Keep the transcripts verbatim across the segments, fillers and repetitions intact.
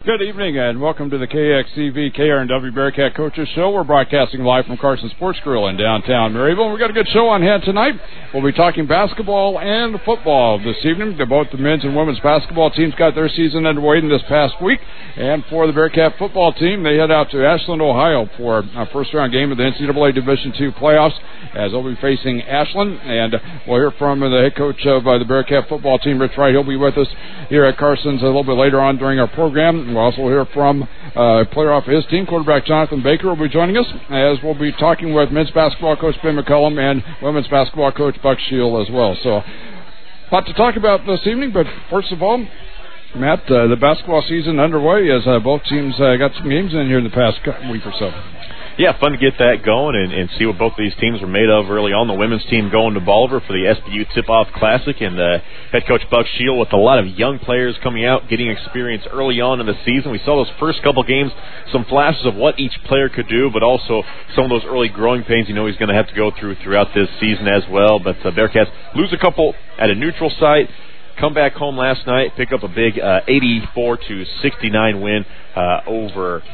Good evening and welcome to the K X C V K R N W Bearcat Coaches Show. We're broadcasting live from Carson Sports Grill in downtown Maryville. We've got a good show on hand tonight. We'll be talking basketball and football this evening. Both the men's and women's basketball teams got their season underway in this past week. And for the Bearcat football team, they head out to Ashland, Ohio for a first-round game of the N C double A Division two playoffs as they'll be facing Ashland. And we'll hear from the head coach of uh, the Bearcat football team, Rich Wright. He'll be with us here at Carson's a little bit later on during our program. We'll also hear from uh, a player off his team, quarterback Jonathan Baker will be joining us, as we'll be talking with men's basketball coach Ben McCullum and women's basketball coach Buck Shield as well. So, a lot to talk about this evening, but first of all, Matt, uh, the basketball season underway as uh, both teams uh, got some games in here in the past week or so. Yeah, fun to get that going and, and see what both of these teams were made of early on. The women's team going to Bolivar for the S B U Tip-Off Classic, and uh, head coach Buck Shield with a lot of young players coming out, getting experience early on in the season. We saw those first couple games, some flashes of what each player could do, but also some of those early growing pains you know he's going to have to go through throughout this season as well. But uh, Bearcats lose a couple at a neutral site. Come back home last night, pick up a big uh, eighty-four to sixty-nine win uh, over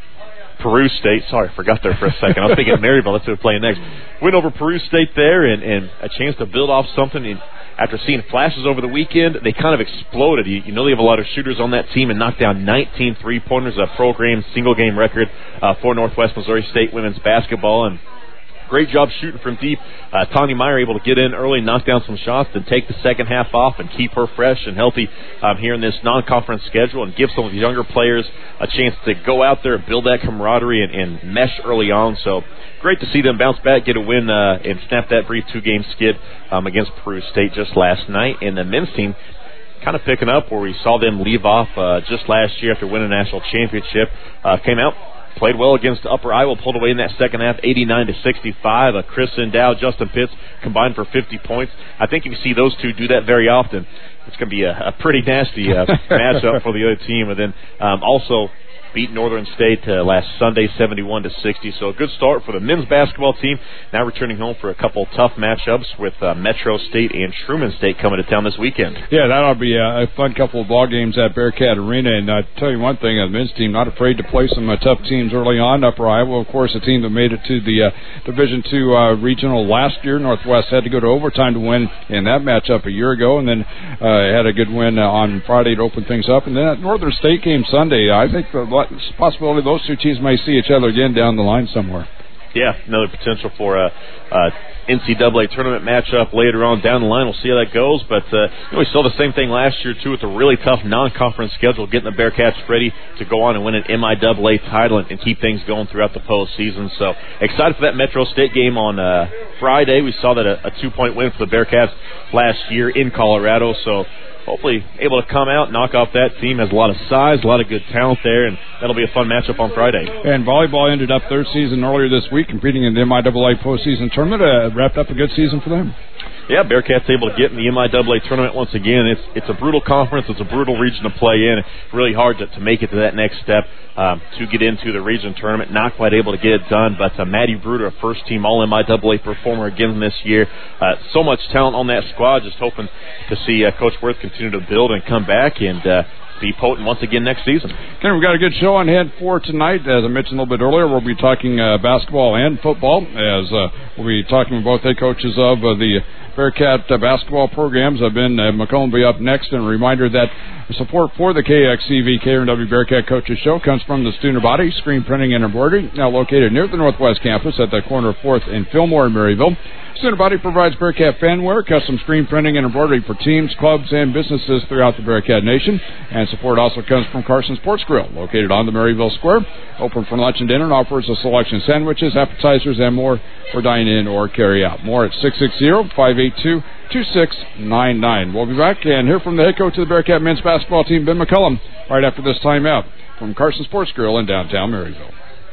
Peru State. Sorry, I forgot there for a second. I was thinking Maryville. That's who we're playing next. Win over Peru State there, and, and a chance to build off something. And after seeing flashes over the weekend, they kind of exploded. You, you know they have a lot of shooters on that team and knocked down nineteen three-pointers, a program single-game record uh, for Northwest Missouri State women's basketball. And great job shooting from deep. Uh, Tanya Meyer able to get in early, knock down some shots, then take the second half off and keep her fresh and healthy um, here in this non-conference schedule and give some of the younger players a chance to go out there and build that camaraderie and, and mesh early on. So great to see them bounce back, get a win, uh, and snap that brief two-game skid um, against Peru State just last night. And the men's team kind of picking up where we saw them leave off uh, just last year after winning a national championship. Uh, came out, played well against Upper Iowa, pulled away in that second half, eighty-nine to sixty-five. Uh, Kristen Dow, Justin Pitts combined for fifty points. I think if you see those two do that very often, it's going to be a, a pretty nasty uh, matchup for the other team. And then um, also beat Northern State uh, last Sunday, seventy-one to sixty. So a good start for the men's basketball team. Now returning home for a couple tough matchups with uh, Metro State and Truman State coming to town this weekend. Yeah, that ought to be a, a fun couple of ball games at Bearcat Arena. And I uh, tell you one thing, the men's team not afraid to play some uh, tough teams early on. Upper Iowa, of course, a team that made it to the uh, Division two uh, regional last year. Northwest had to go to overtime to win in that matchup a year ago, and then uh, had a good win uh, on Friday to open things up. And then that Northern State game Sunday, I think the possibility those two teams may see each other again down the line somewhere. Yeah, another potential for a, a N C double A tournament matchup later on down the line. We'll see how that goes. But uh, you know, we saw the same thing last year, too, with a really tough non-conference schedule, getting the Bearcats ready to go on and win an M I double A title and, and keep things going throughout the postseason. So excited for that Metro State game on uh, Friday. We saw that a, a two-point win for the Bearcats last year in Colorado. So hopefully able to come out, knock off that team. Has a lot of size, a lot of good talent there, and that'll be a fun matchup on Friday. And volleyball ended up their season earlier this week, competing in the M I double A postseason tournament. Uh, wrapped up a good season for them. Yeah, Bearcats able to get in the M I double A tournament once again. It's it's a brutal conference. It's a brutal region to play in. Really hard to, to make it to that next step um, to get into the region tournament. Not quite able to get it done, but uh, Maddie Bruder, a first-team All-M I double A performer again this year. Uh, so much talent on that squad. Just hoping to see uh, Coach Worth continue to build and come back and uh, be potent once again next season. Okay, we've got a good show on hand for tonight. As I mentioned a little bit earlier, we'll be talking uh, basketball and football, as uh, we'll be talking with both head coaches of uh, the Bearcat uh, basketball programs. Uh, Ben uh, McCollum will be up next, and a reminder that support for the K X C V K R N W Bearcat Coaches Show comes from the student body, Screen Printing and Embroidery, now located near the Northwest Campus at the corner of fourth and Fillmore in Maryville. Student Body provides Bearcat fanwear, custom screen printing, and embroidery for teams, clubs, and businesses throughout the Bearcat Nation. And support also comes from Carson Sports Grill, located on the Maryville Square. Open for lunch and dinner and offers a selection of sandwiches, appetizers, and more for dine-in or carry-out. More at six six zero, five eight two, two six nine nine. We'll be back and hear from the head coach of the Bearcat men's basketball team, Ben McCullum, right after this timeout from Carson Sports Grill in downtown Maryville.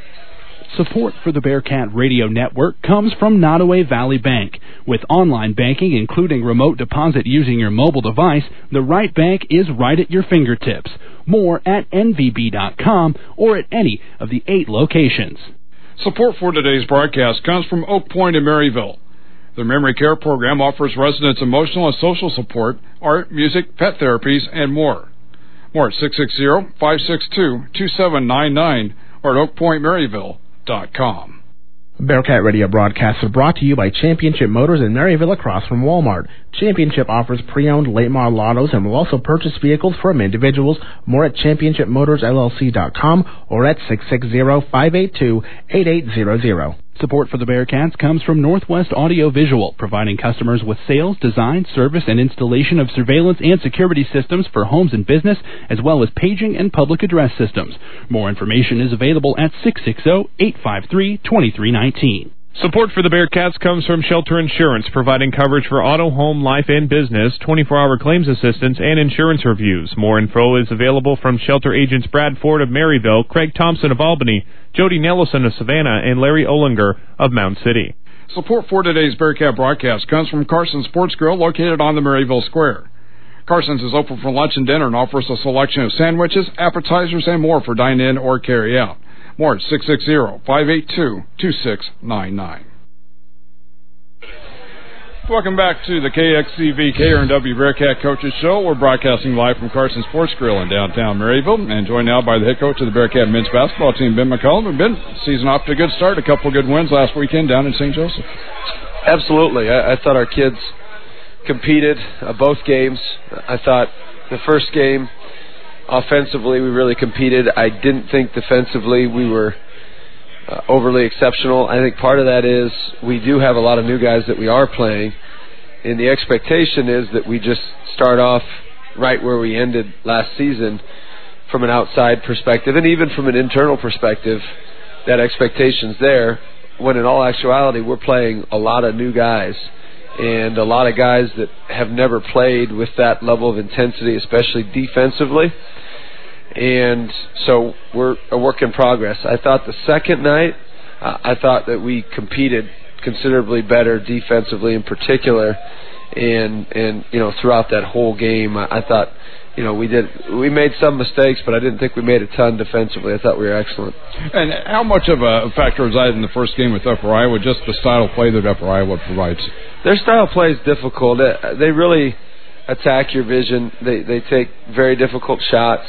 Support for the Bearcat Radio Network comes from Nottoway Valley Bank. With online banking, including remote deposit using your mobile device, the right bank is right at your fingertips. More at N V B dot com or at any of the eight locations. Support for today's broadcast comes from Oak Point in Maryville. The Memory Care Program offers residents emotional and social support, art, music, pet therapies, and more. More at six six zero, five six two, two seven nine nine or at oak point maryville dot com. Bearcat Radio broadcasts are brought to you by Championship Motors in Maryville across from Walmart. Championship offers pre-owned late model autos and will also purchase vehicles from individuals. More at championship motors l l c dot com or at six six zero, five eight two, eight eight zero zero. Support for the Bearcats comes from Northwest Audio Visual, providing customers with sales, design, service, and installation of surveillance and security systems for homes and business, as well as paging and public address systems. More information is available at six six zero, eight five three, two three one nine. Support for the Bearcats comes from Shelter Insurance, providing coverage for auto, home, life, and business, twenty-four hour claims assistance, and insurance reviews. More info is available from Shelter agents Brad Ford of Maryville, Craig Thompson of Albany, Jody Nelson of Savannah, and Larry Olinger of Mound City. Support for today's Bearcat broadcast comes from Carson's Sports Grill, located on the Maryville Square. Carson's is open for lunch and dinner and offers a selection of sandwiches, appetizers, and more for dine-in or carry-out. More at six six zero, five eight two, two six nine nine. Welcome back to the K X C V K R N W Bearcat Coaches Show. We're broadcasting live from Carson Sports Grill in downtown Maryville, and joined now by the head coach of the Bearcat men's basketball team, Ben McCollum. And Ben, season off to a good start, a couple of good wins last weekend down in Saint Joseph. Absolutely. I, I thought our kids competed uh, both games. I thought the first game, offensively, we really competed. I didn't think defensively we were uh, overly exceptional. I think part of that is we do have a lot of new guys that we are playing, and the expectation is that we just start off right where we ended last season from an outside perspective, and even from an internal perspective, that expectation's there, when in all actuality we're playing a lot of new guys, and a lot of guys that have never played with that level of intensity, especially defensively. And so we're a work in progress. I thought the second night, uh, I thought that we competed considerably better defensively in particular, and and you know throughout that whole game, I, I thought you know we did we made some mistakes, but I didn't think we made a ton defensively. I thought we were excellent. And how much of a factor was that in the first game with Upper Iowa? Just the style of play that Upper Iowa provides. Their style of play is difficult. They really attack your vision. They they take very difficult shots.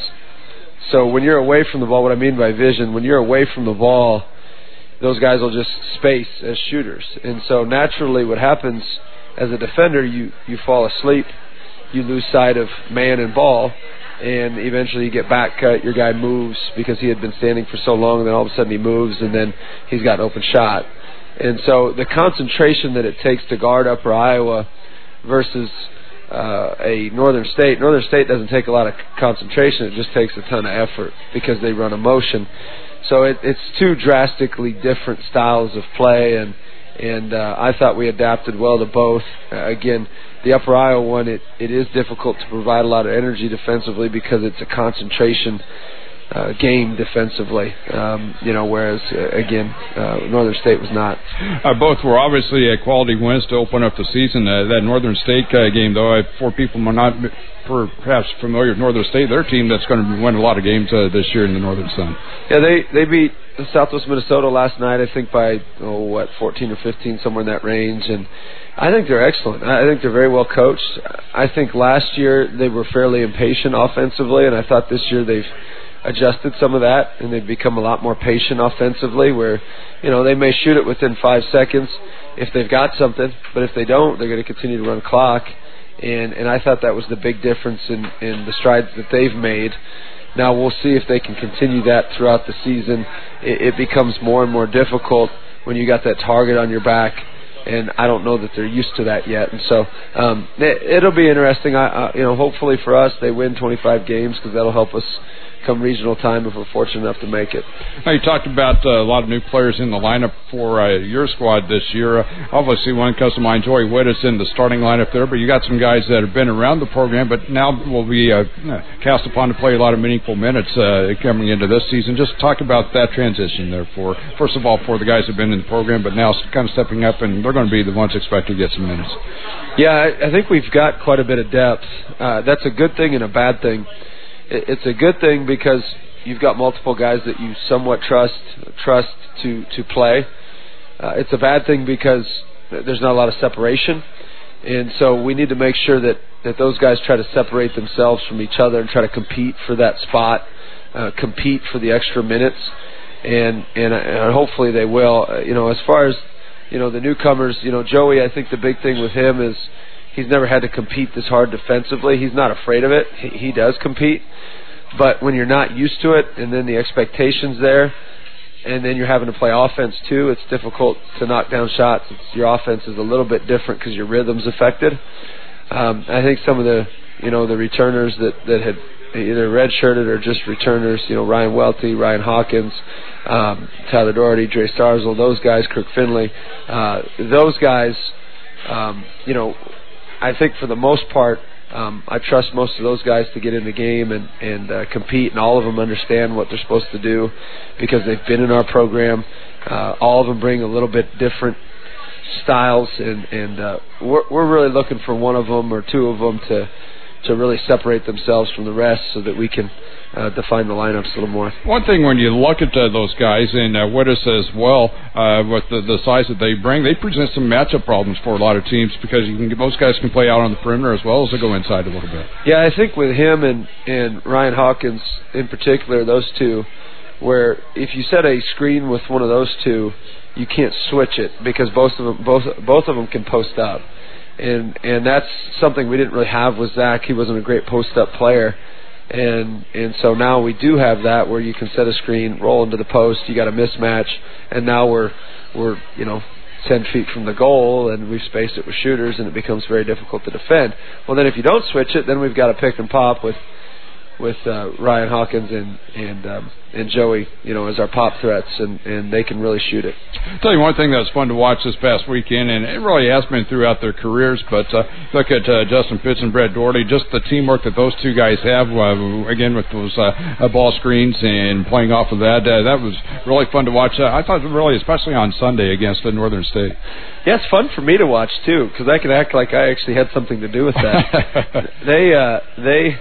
So when you're away from the ball, what I mean by vision, when you're away from the ball, those guys will just space as shooters. And so naturally what happens as a defender, you, you fall asleep, you lose sight of man and ball, and eventually you get back cut, your guy moves because he had been standing for so long, and then all of a sudden he moves, and then he's got an open shot. And so the concentration that it takes to guard Upper Iowa versus Uh, a Northern State. Northern State doesn't take a lot of concentration. It just takes a ton of effort because they run a motion. So it, it's two drastically different styles of play, and and uh, I thought we adapted well to both. Uh, again, the Upper Iowa one, it, it is difficult to provide a lot of energy defensively because it's a concentration Uh, game defensively, um, you know, whereas, uh, again, uh, Northern State was not. Uh, both were obviously uh, quality wins to open up the season. Uh, that Northern State uh, game, though, uh, for people who are not perhaps familiar with Northern State, their team that's going to win a lot of games uh, this year in the Northern Sun. Yeah, they, they beat Southwest Minnesota last night, I think by, oh, what, fourteen or fifteen, somewhere in that range, and I think they're excellent. I think they're very well coached. I think last year they were fairly impatient offensively, and I thought this year they've adjusted some of that, and they've become a lot more patient offensively, where, you know, they may shoot it within five seconds if they've got something, but if they don't, they're going to continue to run clock, and, and I thought that was the big difference in, in the strides that they've made. Now we'll see if they can continue that throughout the season. It, it becomes more and more difficult when you got that target on your back, and I don't know that they're used to that yet. And so um, it, it'll be interesting. I, I, you know, hopefully for us, they win twenty-five games because that'll help us come regional time if we're fortunate enough to make it. Now, you talked about uh, a lot of new players in the lineup for uh, your squad this year. Uh, obviously, one comes to mind, Joey Witt is in the starting lineup there, but you got some guys that have been around the program, but now will be uh, cast upon to play a lot of meaningful minutes uh, coming into this season. Just talk about that transition there for, first of all, for the guys who have been in the program, but now kind of stepping up, and they're going to be the ones expected to get some minutes. Yeah, I, I think we've got quite a bit of depth. Uh, that's a good thing and a bad thing. It's a good thing because you've got multiple guys that you somewhat trust trust to, to play. Uh, it's a bad thing because there's not a lot of separation. And so we need to make sure that that those guys try to separate themselves from each other and try to compete for that spot, uh, compete for the extra minutes, and and, and hopefully they will. Uh, you know, as far as you know, the newcomers, you know, Joey, I think the big thing with him is he's never had to compete this hard defensively. He's not afraid of it. He, he does compete. But when you're not used to it and then the expectation's there and then you're having to play offense too, it's difficult to knock down shots. It's, your offense is a little bit different because your rhythm's affected. Um, I think some of the, you know, the returners that, that had either redshirted or just returners, you know, Ryan Welty, Ryan Hawkins, um, Tyler Doherty, Dre Starzl, those guys, Kirk Finley, uh, those guys, um, you know, I think for the most part, um, I trust most of those guys to get in the game and, and uh, compete, and all of them understand what they're supposed to do because they've been in our program. Uh, all of them bring a little bit different styles, and, and uh, we're, we're really looking for one of them or two of them to to really separate themselves from the rest so that we can uh, define the lineups a little more. One thing when you look at uh, those guys, and uh, Wittes as well, uh, with the, the size that they bring, they present some matchup problems for a lot of teams because you can get, most guys can play out on the perimeter as well as they go inside a little bit. Yeah, I think with him and, and Ryan Hawkins in particular, those two, where if you set a screen with one of those two, you can't switch it because both of them, both, both of them can post up. And and that's something we didn't really have with Zach. He wasn't a great post-up player. And and so now we do have that where you can set a screen, roll into the post, you got a mismatch, and now we're, we're you know, ten feet from the goal, and we've spaced it with shooters, and it becomes very difficult to defend. Well, then if you don't switch it, then we've got to pick and pop with with uh, Ryan Hawkins and and um, and Joey, you know, as our pop threats, and, and they can really shoot it. I'll tell you one thing that was fun to watch this past weekend, and it really has been throughout their careers, but uh, look at uh, Justin Pitts and Brett Doherty, just the teamwork that those two guys have, uh, again, with those uh, ball screens and playing off of that. Uh, that was really fun to watch. Uh, I thought really, especially on Sunday against uh, Northern State. Yeah, it's fun for me to watch, too, because I can act like I actually had something to do with that. they, uh, they...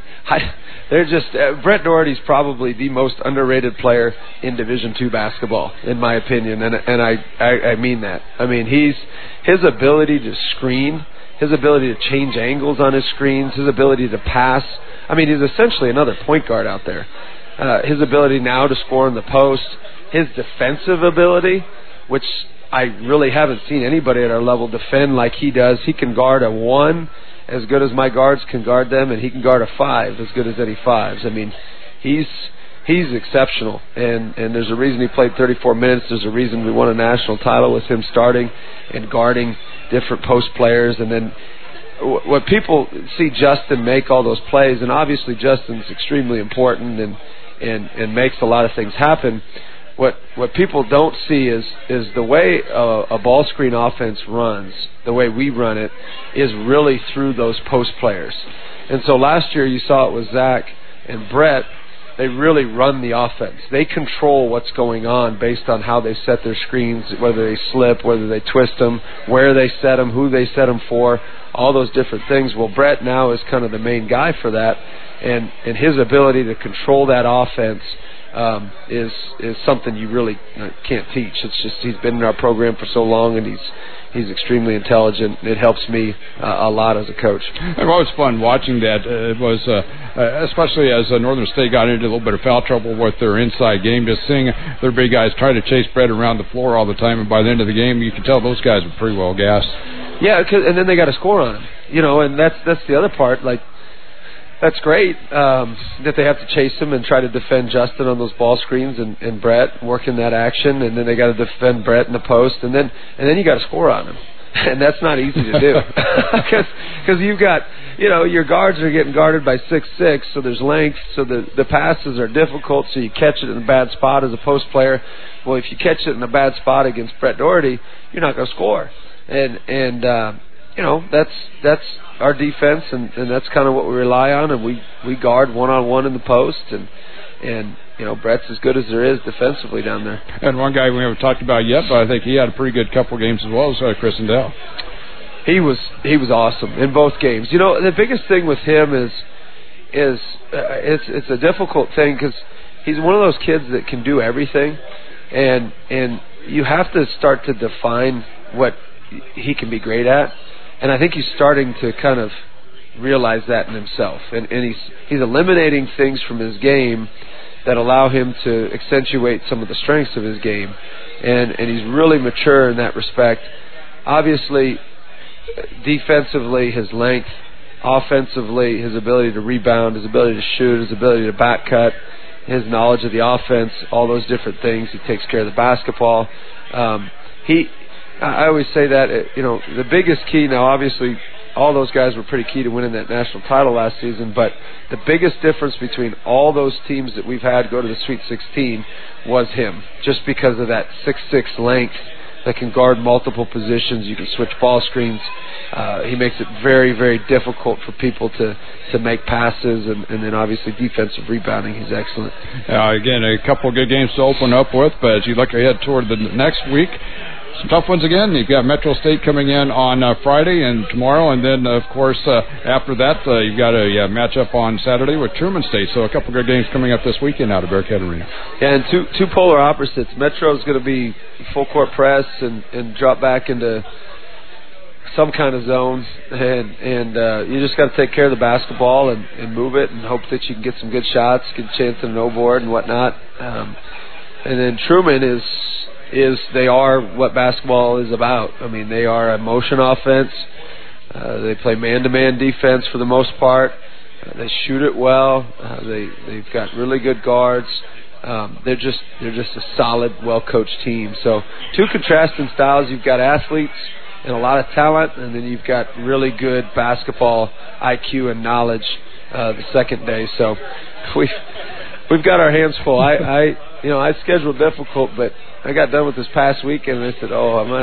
I, they're just uh, Brett Doherty's probably the most underrated player in Division two basketball, in my opinion, and and I, I I mean that. I mean he's his ability to screen, his ability to change angles on his screens, his ability to pass. I mean he's essentially another point guard out there. Uh, his ability now to score in the post, his defensive ability, which I really haven't seen anybody at our level defend like he does. He can guard a one as good as my guards can guard them, and he can guard a five as good as any fives. I mean, he's he's exceptional, and, and there's a reason he played thirty-four minutes. There's a reason we won a national title with him starting and guarding different post players. And then what people see Justin make all those plays, and obviously Justin's extremely important and, and, and makes a lot of things happen. What what people don't see is is the way a, a ball screen offense runs, the way we run it, is really through those post players. And so last year you saw it with Zach and Brett. They really run the offense. They control what's going on based on how they set their screens, whether they slip, whether they twist them, where they set them, who they set them for, all those different things. Well, Brett now is kind of the main guy for that, and, and his ability to control that offense Um, is is something you really uh, can't teach. It's just he's been in our program for so long, and he's he's extremely intelligent. It helps me uh, a lot as a coach. It was fun watching that. Uh, it was uh, uh, especially as uh, Northern State got into a little bit of foul trouble with their inside game. Just seeing their big guys try to chase Brett around the floor all the time, and by the end of the game, you can tell those guys were pretty well gassed. Yeah, cause, and then they got to score on him. You know, and that's that's the other part. Like. That's great um, that they have to chase him and try to defend Justin on those ball screens and, and Brett working that action, and then they got to defend Brett in the post, and then and then you got to score on him, and that's not easy to do because you've got you know your guards are getting guarded by six six, so there's length, so the the passes are difficult, so you catch it in a bad spot as a post player. Well, if you catch it in a bad spot against Brett Doherty, you're not going to score, and and. Uh, You know, that's that's our defense, and, and that's kind of what we rely on, and we, we guard one-on-one in the post, and, and you know, Brett's as good as there is defensively down there. And one guy we haven't talked about yet, but I think he had a pretty good couple of games as well, is uh, Chris Endell. He was he was awesome in both games. You know, the biggest thing with him is is uh, it's it's a difficult thing because he's one of those kids that can do everything, and and you have to start to define what he can be great at. And I think he's starting to kind of realize that in himself. And, and he's he's eliminating things from his game that allow him to accentuate some of the strengths of his game. And, and he's really mature in that respect. Obviously, defensively, his length, offensively, his ability to rebound, his ability to shoot, his ability to back cut, his knowledge of the offense, all those different things. He takes care of the basketball. Um, he, I always say that, you know, the biggest key now, obviously, all those guys were pretty key to winning that national title last season, but the biggest difference between all those teams that we've had go to the Sweet sixteen was him, just because of that six six length that can guard multiple positions. You can switch ball screens. Uh, he makes it very, very difficult for people to, to make passes, and, and then obviously defensive rebounding, he's excellent. Uh, again, a couple of good games to open up with, but as you look ahead toward the next week, some tough ones again. You've got Metro State coming in on uh, Friday and tomorrow, and then, of course, uh, after that, uh, you've got a uh, matchup on Saturday with Truman State. So a couple of good games coming up this weekend out of Bearcat Arena. Yeah, and two two polar opposites. Metro's going to be full court press and, and drop back into some kind of zone, and and uh, you just got to take care of the basketball and, and move it and hope that you can get some good shots, get a chance at an O-board and whatnot. Um, and then Truman is... is they are what basketball is about. I mean, they are a motion offense. Uh, they play man-to-man defense for the most part. Uh, they shoot it well. Uh, they they've got really good guards. Um, they're just they're just a solid, well-coached team. So two contrasting styles. You've got athletes and a lot of talent, and then you've got really good basketball I Q and knowledge uh, the second day. So we we've got our hands full. I, I you know I scheduled difficult, but I got done with this past weekend, and I said, "Oh, I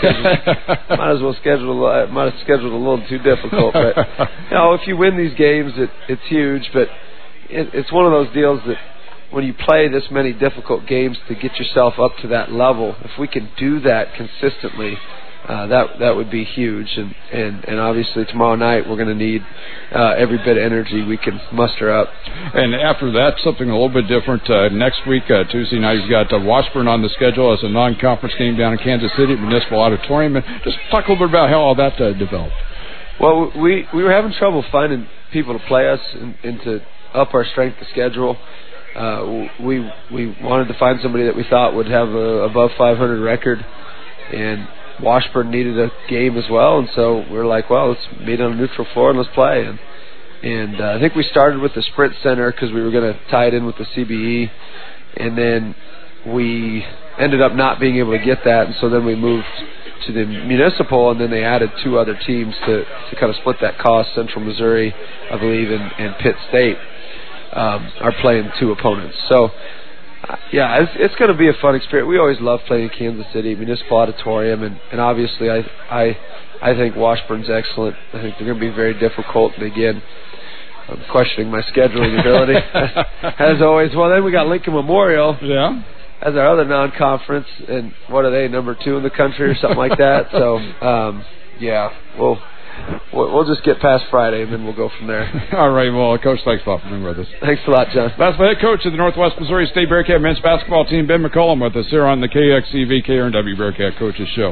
might, might as well schedule. I might have scheduled a little too difficult." But you know, if you win these games, it, it's huge. But it, it's one of those deals that when you play this many difficult games to get yourself up to that level, if we can do that consistently, uh, that that would be huge. And, and, and obviously tomorrow night we're going to need uh, every bit of energy we can muster up. And after that, something a little bit different. Uh, next week, uh, Tuesday night, you've got uh, Washburn on the schedule as a non-conference game down in Kansas City at Municipal Auditorium. And just talk a little bit about how all that uh, developed. Well, we, we were having trouble finding people to play us and, and to up our strength of schedule. Uh, we we wanted to find somebody that we thought would have a above five hundred record, and Washburn needed a game as well, and so we were like, well, let's meet on a neutral floor and let's play. And and uh, I think we started with the Sprint Center because we were going to tie it in with the C B E, and then we ended up not being able to get that, and so then we moved to the Municipal, and then they added two other teams to, to kind of split that cost. Central Missouri, I believe, and, and Pitt State um, are playing two opponents. So, uh, yeah, it's, it's going to be a fun experience. We always love playing in Kansas City, Municipal Auditorium, and, and obviously I, I I think Washburn's excellent. I think they're going to be very difficult, and again, I'm questioning my scheduling ability, as always. Well, then we got Lincoln Memorial. Yeah. As our other non-conference, and what are they, number two in the country or something like that? So, um, yeah, we'll, we'll we'll just get past Friday, and then we'll go from there. All right, well, Coach, thanks a lot for being with us. Thanks a lot, John. That's the head coach of the Northwest Missouri State Bearcat men's basketball team, Ben McCollum, with us here on the K X C V K R N W Bearcat Coaches Show.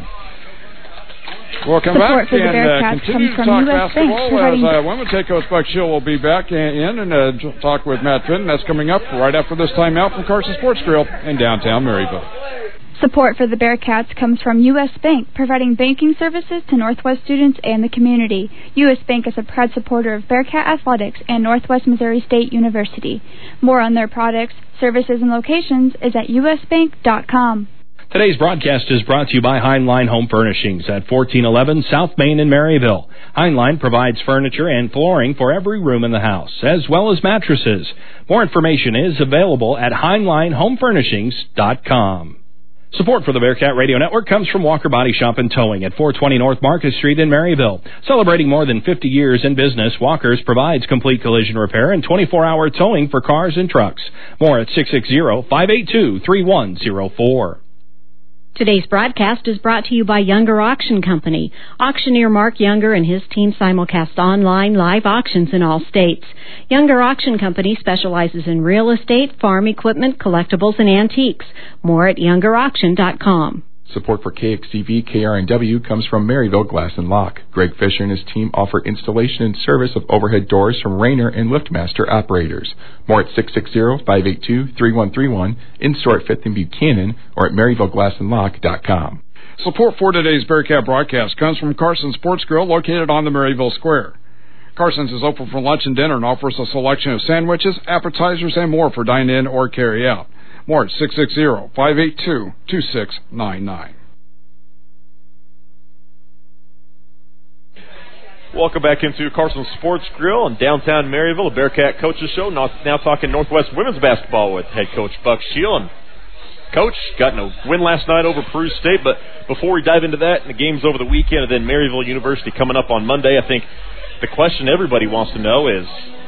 We'll come Support back for the and uh, Bearcats continue to comes talk from U S basketball Bank, as uh, women's head coach Buck Shield will be back in and uh, talk with Matt Finn. That's coming up right after this timeout from Carson Sports Grill in downtown Maryville. Support for the Bearcats comes from U S Bank, providing banking services to Northwest students and the community. U S Bank is a proud supporter of Bearcat Athletics and Northwest Missouri State University. More on their products, services, and locations is at u s bank dot com. Today's broadcast is brought to you by Heinlein Home Furnishings at fourteen eleven South Main in Maryville. Heinlein provides furniture and flooring for every room in the house, as well as mattresses. More information is available at heinlein home furnishings dot com. Support for the Bearcat Radio Network comes from Walker Body Shop and Towing at four twenty North Market Street in Maryville. Celebrating more than fifty years in business, Walker's provides complete collision repair and twenty-four hour towing for cars and trucks. More at six six zero, five eight two, three one zero four. Today's broadcast is brought to you by Younger Auction Company. Auctioneer Mark Younger and his team simulcast online live auctions in all states. Younger Auction Company specializes in real estate, farm equipment, collectibles, and antiques. More at younger auction dot com. Support for K X T V K R N W comes from Maryville Glass and Lock. Greg Fisher and his team offer installation and service of overhead doors from Rainer and LiftMaster operators. More at six six zero, five eight two, three one three one, in-store at Fifth and Buchanan, or at maryville glass and lock dot com. Support for today's Bearcat broadcast comes from Carson's Sports Grill, located on the Maryville Square. Carson's is open for lunch and dinner and offers a selection of sandwiches, appetizers, and more for dine-in or carry-out. More at six six zero, five eight two, two six nine nine. Welcome back into Carson's Sports Grill in downtown Maryville, a Bearcat Coaches Show. Now, now talking Northwest women's basketball with head coach Buck Shield. And Coach, got a win last night over Peru State, but before we dive into that, and the games over the weekend, and then Maryville University coming up on Monday, I think the question everybody wants to know is,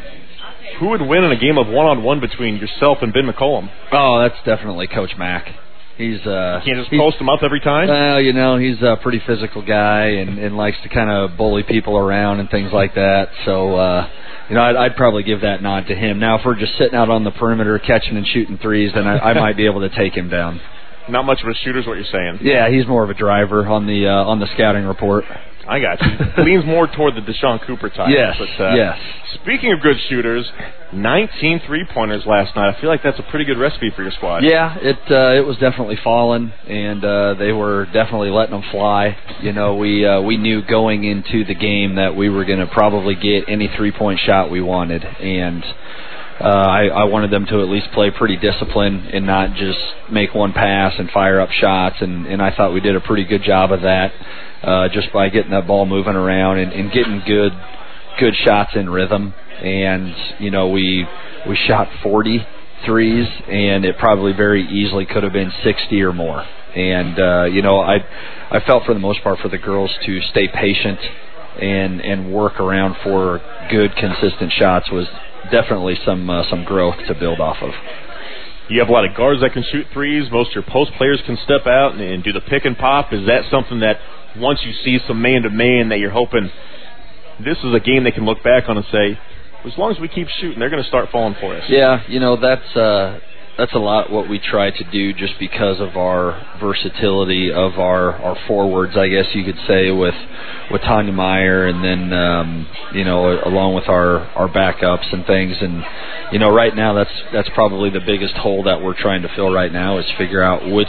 who would win in a game of one-on-one between yourself and Ben McCollum? Oh, that's definitely Coach Mack. He's uh, you can't just post him up every time? Well, you know, he's a pretty physical guy and, and likes to kind of bully people around and things like that. So, uh, you know, I'd, I'd probably give that nod to him. Now, if we're just sitting out on the perimeter catching and shooting threes, then I, I might be able to take him down. Not much of a shooter is what you're saying. Yeah, he's more of a driver on the uh, on the scouting report. I got you. Leans more toward the Deshaun Cooper type. Yes, but, uh, yes. Speaking of good shooters, nineteen three-pointers last night. I feel like that's a pretty good recipe for your squad. Yeah, it uh, it was definitely falling, and uh, they were definitely letting them fly. You know, we uh, we knew going into the game that we were going to probably get any three-point shot we wanted, and uh, I, I wanted them to at least play pretty disciplined and not just make one pass and fire up shots, and, and I thought we did a pretty good job of that. Uh, just by getting that ball moving around and, and getting good good shots in rhythm. And, you know, we we shot forty threes, and it probably very easily could have been sixty or more. And, uh, you know, I I felt for the most part for the girls to stay patient and, and work around for good, consistent shots was definitely some uh, some growth to build off of. You have a lot of guards that can shoot threes. Most of your post players can step out and, and do the pick and pop. Is that something that once you see some man-to-man that you're hoping this is a game they can look back on and say, as long as we keep shooting, they're going to start falling for us? Yeah, you know, that's uh, that's a lot what we try to do just because of our versatility of our, our forwards, I guess you could say, with with Tanya Meyer and then, um, you know, along with our, our backups and things. And, you know, right now that's that's probably the biggest hole that we're trying to fill right now is figure out which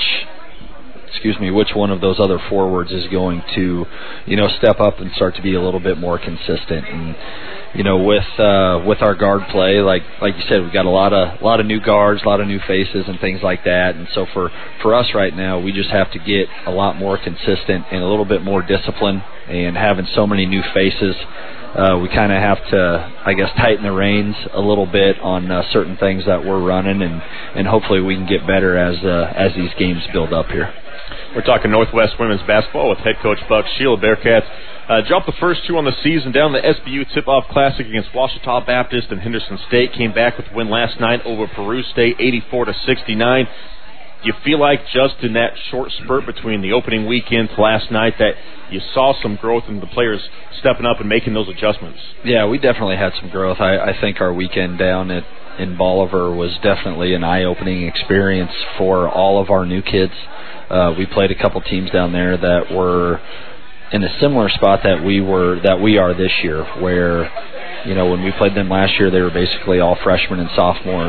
excuse me, which one of those other forwards is going to, you know, step up and start to be a little bit more consistent. And, you know, with uh, with our guard play, like like you said, we've got a lot of a lot of new guards, a lot of new faces and things like that. And so for, for us right now, we just have to get a lot more consistent and a little bit more discipline. And having so many new faces, uh, we kind of have to, I guess, tighten the reins a little bit on uh, certain things that we're running, and, and hopefully we can get better as uh, as these games build up here. We're talking Northwest women's basketball with head coach Buck Shield. Bearcats uh, dropped the first two on the season down the S B U Tip-Off Classic against Ouachita Baptist and Henderson State. Came back with a win last night over Peru State, eighty-four to sixty-nine. Do you feel like just in that short spurt between the opening weekend to last night that you saw some growth in the players stepping up and making those adjustments? Yeah, we definitely had some growth. I, I think our weekend down at in Bolivar was definitely an eye-opening experience for all of our new kids. Uh, we played a couple teams down there that were in a similar spot that we were that we are this year, where, you know, when we played them last year, they were basically all freshmen and sophomores.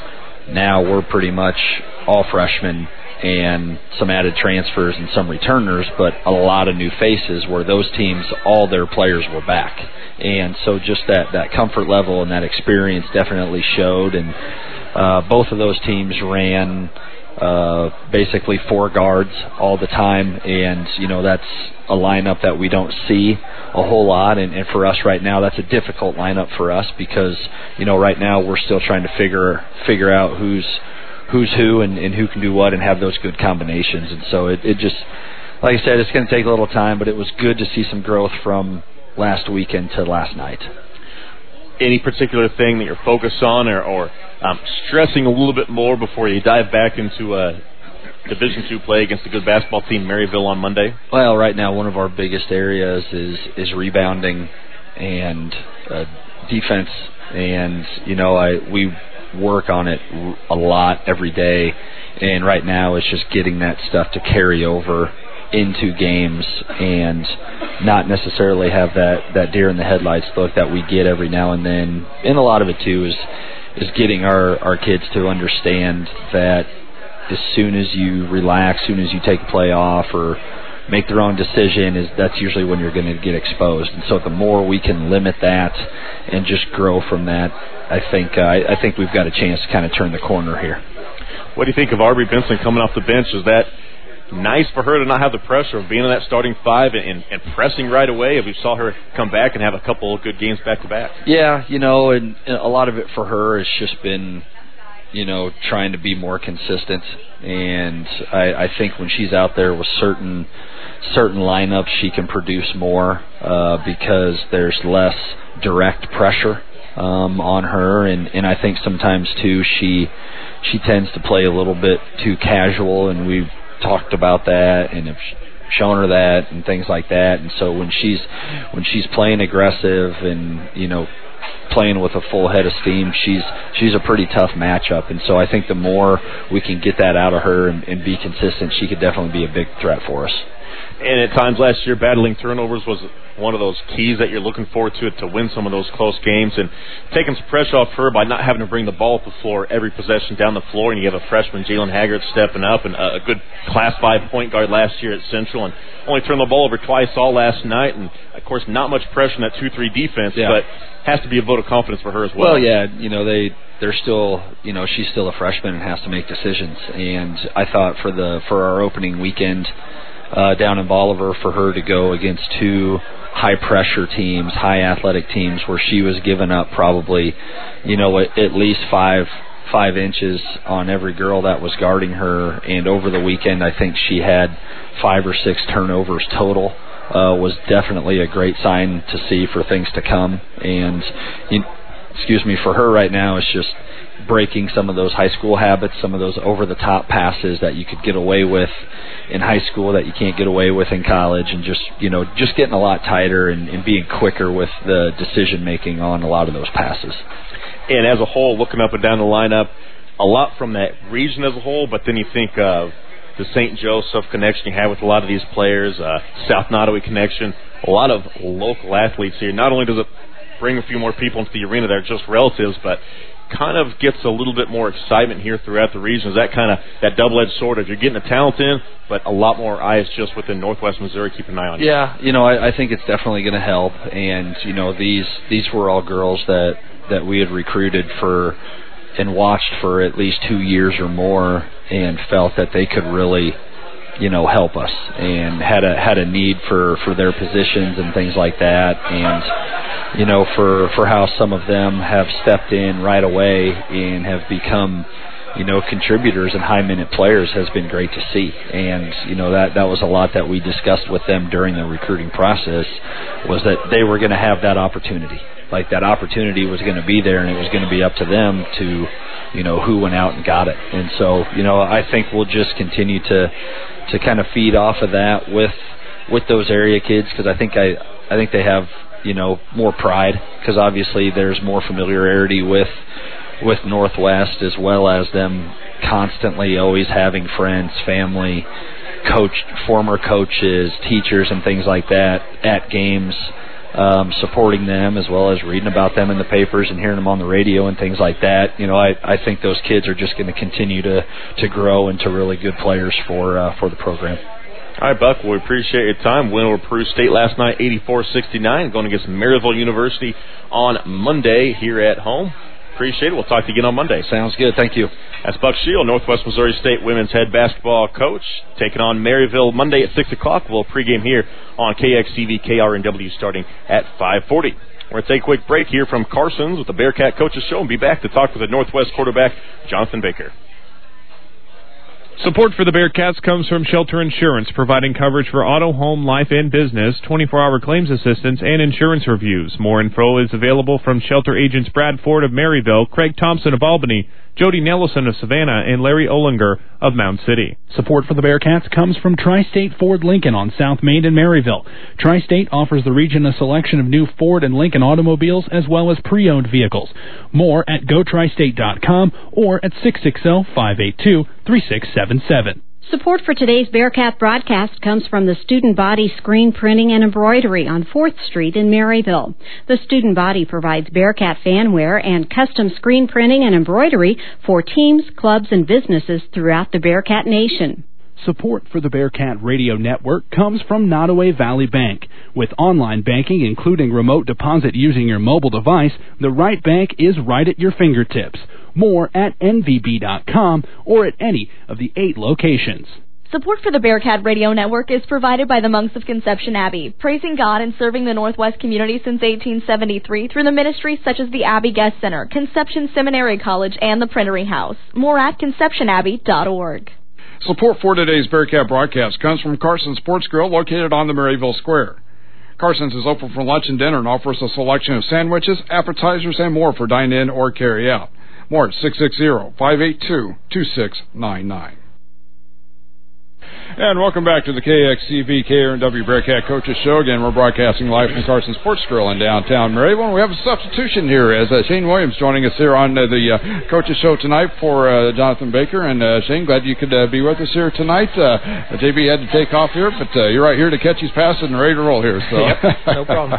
Now we're pretty much all freshmen and some added transfers and some returners, but a lot of new faces, where those teams, all their players were back. And so just that, that comfort level and that experience definitely showed. And uh, both of those teams ran uh, basically four guards all the time. And, you know, that's a lineup that we don't see a whole lot. And, and for us right now, that's a difficult lineup for us because, you know, right now we're still trying to figure figure out who's who's who and, and who can do what and have those good combinations. And so it, it just, like I said, it's going to take a little time, but it was good to see some growth from last weekend to last night. Any particular thing that you're focused on or, or um, stressing a little bit more before you dive back into a Division two play against a good basketball team, Maryville, on Monday? Well, right now one of our biggest areas is, is rebounding and uh, defense. And, you know, I we work on it a lot every day, And right now it's just getting that stuff to carry over into games and not necessarily have that, that deer in the headlights look that we get every now and then. And a lot of it, too, is is getting our, our kids to understand that as soon as you relax, as soon as you take a play off or make their own decision, is that's usually when you're going to get exposed. And so the more we can limit that and just grow from that, I think uh, I, I think we've got a chance to kind of turn the corner here. What do you think of Aubrey Benson coming off the bench? Is that nice for her to not have the pressure of being in that starting five and, and, and pressing right away? We saw her come back and have a couple of good games back-to-back. Yeah, you know, and, and a lot of it for her has just been, you know, trying to be more consistent. And I, I think when she's out there with certain certain lineups, she can produce more uh, because there's less direct pressure um, on her. And, and I think sometimes, too, she she tends to play a little bit too casual, and we've talked about that and have shown her that and things like that. And so when she's when she's playing aggressive and, you know, playing with a full head of steam, she's she's a pretty tough matchup. And so I think the more we can get that out of her and, and be consistent, she could definitely be a big threat for us. And at times last year, battling turnovers was one of those keys that you're looking forward to to win some of those close games, and taking some pressure off her by not having to bring the ball up the floor every possession down the floor. And you have a freshman, Jalen Haggard, stepping up, and a good Class five point guard last year at Central, and only turned the ball over twice all last night. And, of course, not much pressure in that two three defense, yeah. but has to be a vote of confidence for her as well. Well, yeah, you know, they, they're still, you know, she's still a freshman and has to make decisions. And I thought for the for our opening weekend, Uh, down in Bolivar, for her to go against two high-pressure teams, high-athletic teams, where she was giving up probably, you know, at, at least five five inches on every girl that was guarding her. And over the weekend, I think she had five or six turnovers total. Uh, was definitely a great sign to see for things to come. And, you, excuse me, for her right now, it's just breaking some of those high school habits, some of those over-the-top passes that you could get away with in high school that you can't get away with in college, and just, you know, just getting a lot tighter and, and being quicker with the decision-making on a lot of those passes. And as a whole, looking up and down the lineup, a lot from that region as a whole, but then you think of the Saint Joseph connection you have with a lot of these players, uh, South Nottoway connection, a lot of local athletes here. Not only does it bring a few more people into the arena that are just relatives, but kind of gets a little bit more excitement here throughout the region. Is that kind of that double-edged sword of you're getting the talent in, but a lot more eyes just within Northwest Missouri keep an eye on you? Yeah, you know, I, I think it's definitely going to help. And, you know, these these were all girls that, that we had recruited for and watched for at least two years or more and felt that they could really, you know, help us, and had a had a need for, for their positions and things like that. And, you know, for, for how some of them have stepped in right away and have become, you know, contributors and high-minute players has been great to see. And, you know, that, that was a lot that we discussed with them during the recruiting process, was that they were going to have that opportunity. Like, that opportunity was going to be there, and it was going to be up to them to, you know, who went out and got it. And so, you know, I think we'll just continue to to kind of feed off of that with with those area kids, because I think I I think they have, you know, more pride, because obviously there's more familiarity with with Northwest, as well as them constantly always having friends, family, coach, former coaches, teachers, and things like that at games, um, supporting them, as well as reading about them in the papers and hearing them on the radio and things like that. You know, I, I think those kids are just going to continue to to grow into really good players for uh, for the program. All right, Buck, we appreciate your time. Win over Peru State last night, eighty-four sixty-nine. Going against Maryville University on Monday here at home. Appreciate it. We'll talk to you again on Monday. Sounds good. Thank you. That's Buck Shield, Northwest Missouri State women's head basketball coach, taking on Maryville Monday at six o'clock. We'll pregame here on K X C V K R N W starting at five forty. We're going to take a quick break here from Carson's with the Bearcat Coaches Show and be back to talk with the Northwest quarterback, Jonathan Baker. Support for the Bearcats comes from Shelter Insurance, providing coverage for auto, home, life, and business, twenty-four hour claims assistance, and insurance reviews. More info is available from Shelter agents Brad Ford of Maryville, Craig Thompson of Albany, Jody Nelson of Savannah, and Larry Olinger of Mound City. Support for the Bearcats comes from Tri-State Ford Lincoln on South Main in Maryville. Tri-State offers the region a selection of new Ford and Lincoln automobiles as well as pre-owned vehicles. More at go tri state dot com or at six six zero, five eight two, three six seven seven. Support for today's Bearcat broadcast comes from the Student Body Screen Printing and Embroidery on fourth Street in Maryville. The Student Body provides Bearcat fanwear and custom screen printing and embroidery for teams, clubs, and businesses throughout the Bearcat Nation. Support for the Bearcat Radio Network comes from Nottoway Valley Bank. With online banking, including remote deposit using your mobile device, the right bank is right at your fingertips. More at N V B dot com or at any of the eight locations. Support for the Bearcat Radio Network is provided by the Monks of Conception Abbey, praising God and serving the Northwest community since eighteen seventy-three through the ministries such as the Abbey Guest Center, Conception Seminary College, and the Printery House. More at conception abbey dot org. Support for today's Bearcat broadcast comes from Carson's Sports Grill, located on the Maryville Square. Carson's is open for lunch and dinner and offers a selection of sandwiches, appetizers, and more for dine-in or carry-out. More at six six zero, five eight two, two six nine nine. And welcome back to the K X C V K R N W Bearcat Coaches Show. Again, we're broadcasting live from Carson Sports Grill in downtown Maryville. We have a substitution here as uh, Shane Williams joining us here on uh, the uh, Coaches Show tonight for uh, Jonathan Baker. And uh, Shane, glad you could uh, be with us here tonight. Uh, J B had to take off here, but uh, you're right here to catch his passes and ready to roll here. So. Yep, no problem.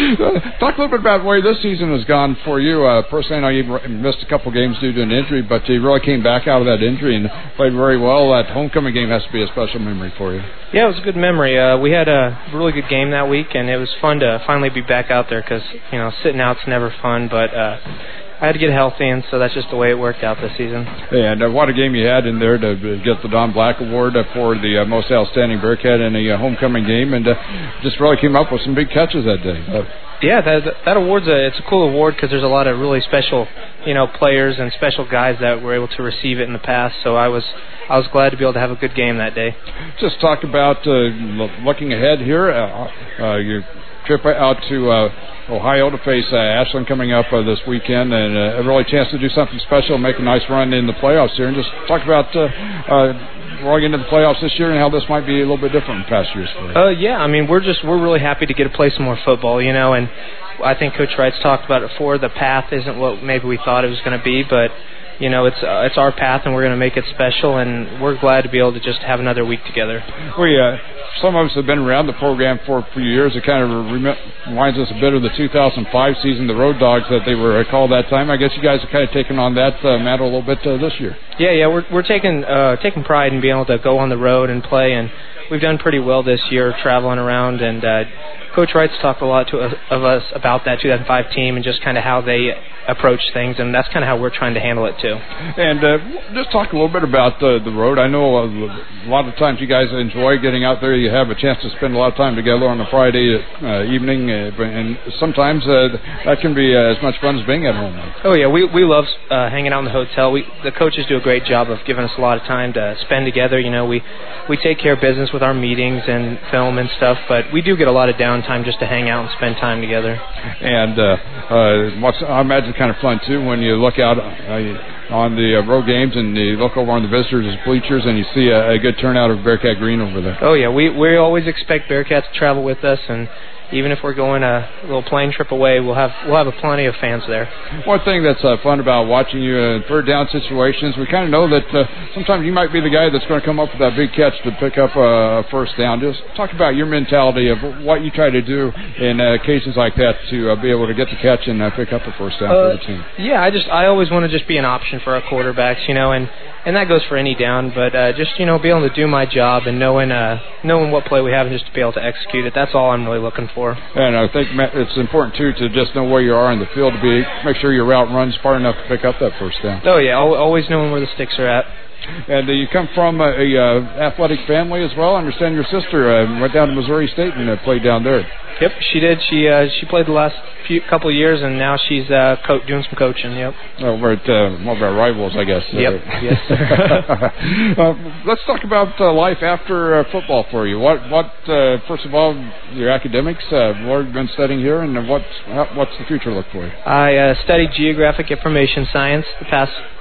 Talk a little bit about the way this season has gone for you. Uh, personally, I know you missed a couple games due to an injury, but you really came back out of that injury and played very well. That homecoming game has to be a special memory for you. Yeah, it was a good memory. Uh, we had a really good game that week, and it was fun to finally be back out there because, you know, sitting out's never fun, but uh, I had to get healthy, and so that's just the way it worked out this season. And uh, what a game you had in there to get the Don Black Award uh, for the uh, most outstanding Bearcat in a uh, homecoming game, and uh, just really came up with some big catches that day. Uh, yeah, that that award's a it's a cool award because there's a lot of really special, you know, players and special guys that were able to receive it in the past. So I was I was glad to be able to have a good game that day. Just talk about uh, looking ahead here. Uh, uh, your trip out to uh, Ohio to face uh, Ashland coming up uh, this weekend, and uh, a really chance to do something special, make a nice run in the playoffs here, and just talk about uh, uh, rolling into the playoffs this year and how this might be a little bit different from past years for you. Uh, yeah, I mean, we're just we're really happy to get to play some more football, you know, and I think Coach Wright's talked about it before. The path isn't what maybe we thought it was going to be, but you know, it's uh, it's our path, and we're going to make it special, and we're glad to be able to just have another week together. We, uh, some of us have been around the program for a few years. It kind of rem- reminds us a bit of the two thousand five season, the Road Dogs that they were called that time. I guess you guys are kind of taking on that uh, mantle a little bit uh, this year. Yeah, yeah, we're we're taking uh, taking pride in being able to go on the road and play, and we've done pretty well this year traveling around, and uh, Coach Wright's talked a lot to us, of us about that two thousand five team and just kind of how they approach things, and that's kind of how we're trying to handle it too. And uh, just talk a little bit about uh, the road. I know a, a lot of times you guys enjoy getting out there. You have a chance to spend a lot of time together on a Friday uh, evening, uh, and sometimes uh, that can be uh, as much fun as being at home. Oh yeah, we we love uh, hanging out in the hotel. We the coaches do a great job of giving us a lot of time to spend together. You know, we we take care of business with our meetings and film and stuff, but we do get a lot of downtime just to hang out and spend time together. And uh, uh, what's I imagine kind of fun too when you look out uh, on the uh, road games and you look over on the visitors' bleachers and you see a, a good turnout of Bearcat green over there. Oh yeah, we we always expect Bearcats to travel with us, and even if we're going a little plane trip away, we'll have we'll have a plenty of fans there. One thing that's uh, fun about watching you in third down situations, we kind of know that uh, sometimes you might be the guy that's going to come up with that big catch to pick up a first down. Just talk about your mentality of what you try to do in uh, cases like that to uh, be able to get the catch and uh, pick up a first down uh, for the team. Yeah, I just I always want to just be an option for our quarterbacks, you know, and. And that goes for any down, but uh, just, you know, be able to do my job and knowing uh, knowing what play we have and just to be able to execute it. That's all I'm really looking for. And I think it's important, too, to just know where you are in the field to be make sure your route runs far enough to pick up that first down. Oh, yeah, always knowing where the sticks are at. And uh, you come from a, a uh, athletic family as well. I understand your sister uh, went down to Missouri State and uh, played down there. Yep, she did. She uh, she played the last few couple of years, and now she's uh, co- doing some coaching. Yep. Over at uh, one of our rivals, I guess. Yep. Uh, yes, sir. uh, let's talk about uh, life after uh, football for you. What what uh, first of all, your academics? Uh, what have you been studying here, and what's what's the future look for you? I uh, studied geographic information science the past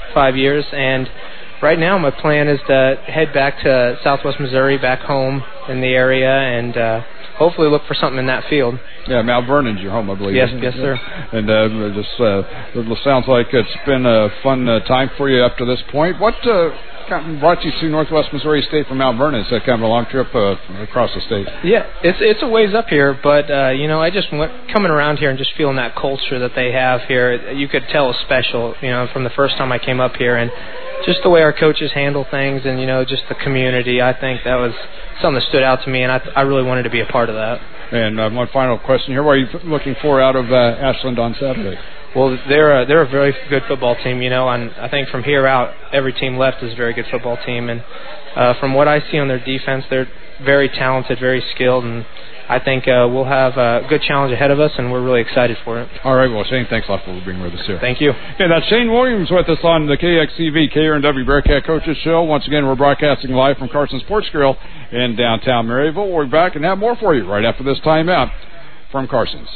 five years, and right now my plan is to head back to Southwest Missouri, back home in the area, and uh, hopefully look for something in that field. Yeah, Mount Vernon's your home, I believe. Yes, yes, sir. And uh, just uh, it sounds like it's been a fun uh, time for you up to this point. What uh, kind of brought you to Northwest Missouri State from Mount Vernon? Is that kind of a long trip uh, across the state? Yeah, it's it's a ways up here, but uh, you know, I just went coming around here and just feeling that culture that they have here. You could tell it's special, you know, from the first time I came up here, and just the way our coaches handle things, and you know, just the community. I think that was something that stood out to me, and I I really wanted to be a part of that. And uh, one final question here: what are you looking for out of uh, Ashland on Saturday? Well, they're a, they're a very good football team, you know, and I think from here out, every team left is a very good football team. And uh, from what I see on their defense, they're very talented, very skilled, and I think uh, we'll have a good challenge ahead of us, and we're really excited for it. All right, well, Shane, thanks a lot for being with us here. Thank you. Okay, that's Shane Williams with us on the K X C V K R N W Bearcat Coaches Show. Once again, we're broadcasting live from Carson Sports Grill in downtown Maryville. We'll be back and have more for you right after this timeout from Carson's.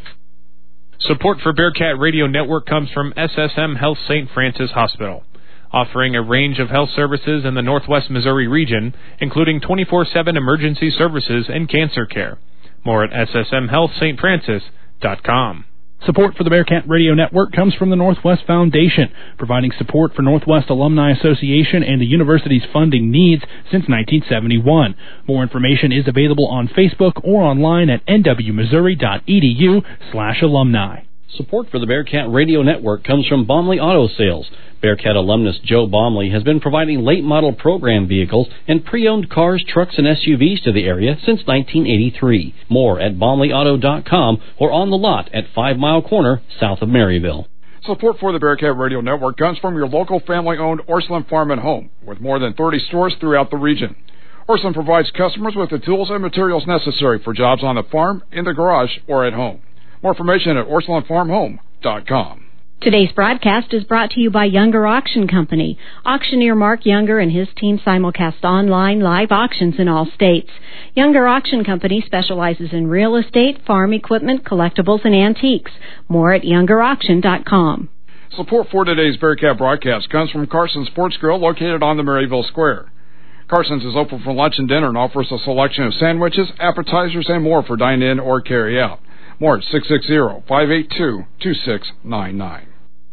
Support for Bearcat Radio Network comes from S S M Health Saint Francis Hospital, offering a range of health services in the Northwest Missouri region, including twenty-four seven emergency services and cancer care. More at S S M health st francis dot com. Support for the Bearcat Radio Network comes from the Northwest Foundation, providing support for Northwest Alumni Association and the university's funding needs since nineteen seventy-one. More information is available on Facebook or online at n w missouri dot e d u slash alumni. Support for the Bearcat Radio Network comes from Baumley Auto Sales. Bearcat alumnus Joe Baumley has been providing late-model program vehicles and pre-owned cars, trucks, and S U Vs to the area since nineteen eighty-three. More at baumley auto dot com or on the lot at Five Mile Corner, south of Maryville. Support for the Bearcat Radio Network comes from your local family-owned Orslin Farm and Home, with more than thirty stores throughout the region. Orslin provides customers with the tools and materials necessary for jobs on the farm, in the garage, or at home. More information at orslin farm home dot com. Today's broadcast is brought to you by Younger Auction Company. Auctioneer Mark Younger and his team simulcast online live auctions in all states. Younger Auction Company specializes in real estate, farm equipment, collectibles, and antiques. More at younger auction dot com. Support for today's Bearcat broadcast comes from Carson Sports Grill, located on the Maryville Square. Carson's is open for lunch and dinner and offers a selection of sandwiches, appetizers, and more for dine-in or carry-out. More at six six zero, five eight two, two six nine nine.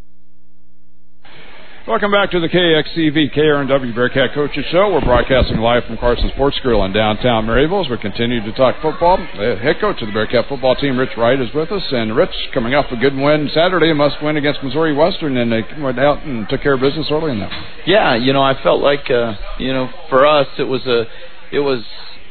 Welcome back to the K X C V K R N W Bearcat Coaches Show. We're broadcasting live from Carson Sports Grill in downtown Maryville as we continue to talk football. The head coach of the Bearcat football team, Rich Wright, is with us. And Rich, coming off a good win Saturday, a must-win against Missouri Western, and they went out and took care of business early in that one. Yeah, you know, I felt like, uh, you know, for us, it was a, it was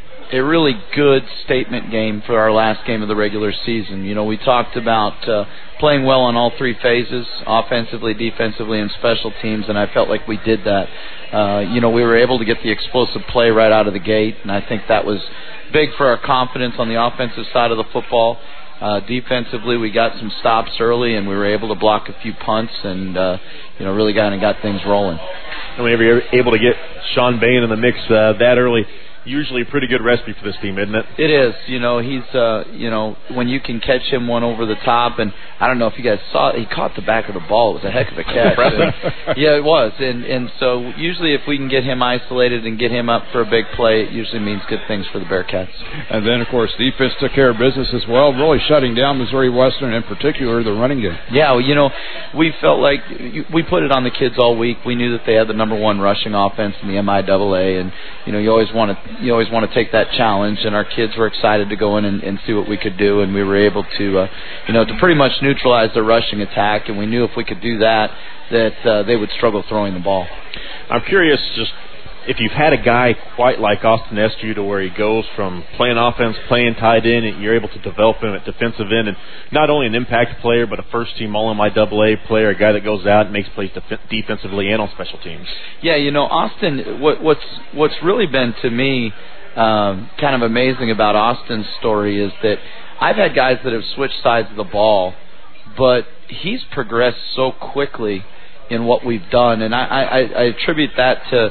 a really good statement game for our last game of the regular season. You know, we talked about uh, playing well on all three phases, offensively, defensively, and special teams, and I felt like we did that. Uh, you know, we were able to get the explosive play right out of the gate, and I think that was big for our confidence on the offensive side of the football. Uh, defensively, we got some stops early, and we were able to block a few punts, and uh, you know, really got and got things rolling. And we were able to get Sean Bain in the mix uh, that early. Usually a pretty good recipe for this team, isn't it? It is. You know, he's, uh, you know, when you can catch him one over the top, and I don't know if you guys saw it, he caught the back of the ball. It was a heck of a catch. and, yeah, it was. And and so usually if we can get him isolated and get him up for a big play, it usually means good things for the Bearcats. And then, of course, defense took care of business as well, really shutting down Missouri Western, in particular the running game. Yeah, well, you know, we felt like we put it on the kids all week. We knew that they had the number one rushing offense in the M I A A, and, you know, you always want to you always want to take that challenge, and our kids were excited to go in and, and see what we could do, and we were able to, uh, you know, to pretty much neutralize their rushing attack, and we knew if we could do that, that uh, they would struggle throwing the ball. I'm curious, just if you've had a guy quite like Austin Eskew to where he goes from playing offense, playing tight end, and you're able to develop him at defensive end, and not only an impact player, but a first-team All-M I A A player, a guy that goes out and makes plays def- defensively and on special teams. Yeah, you know, Austin, what, what's what's really been to me um, kind of amazing about Austin's story is that I've had guys that have switched sides of the ball, but he's progressed so quickly in what we've done, and I, I, I attribute that to,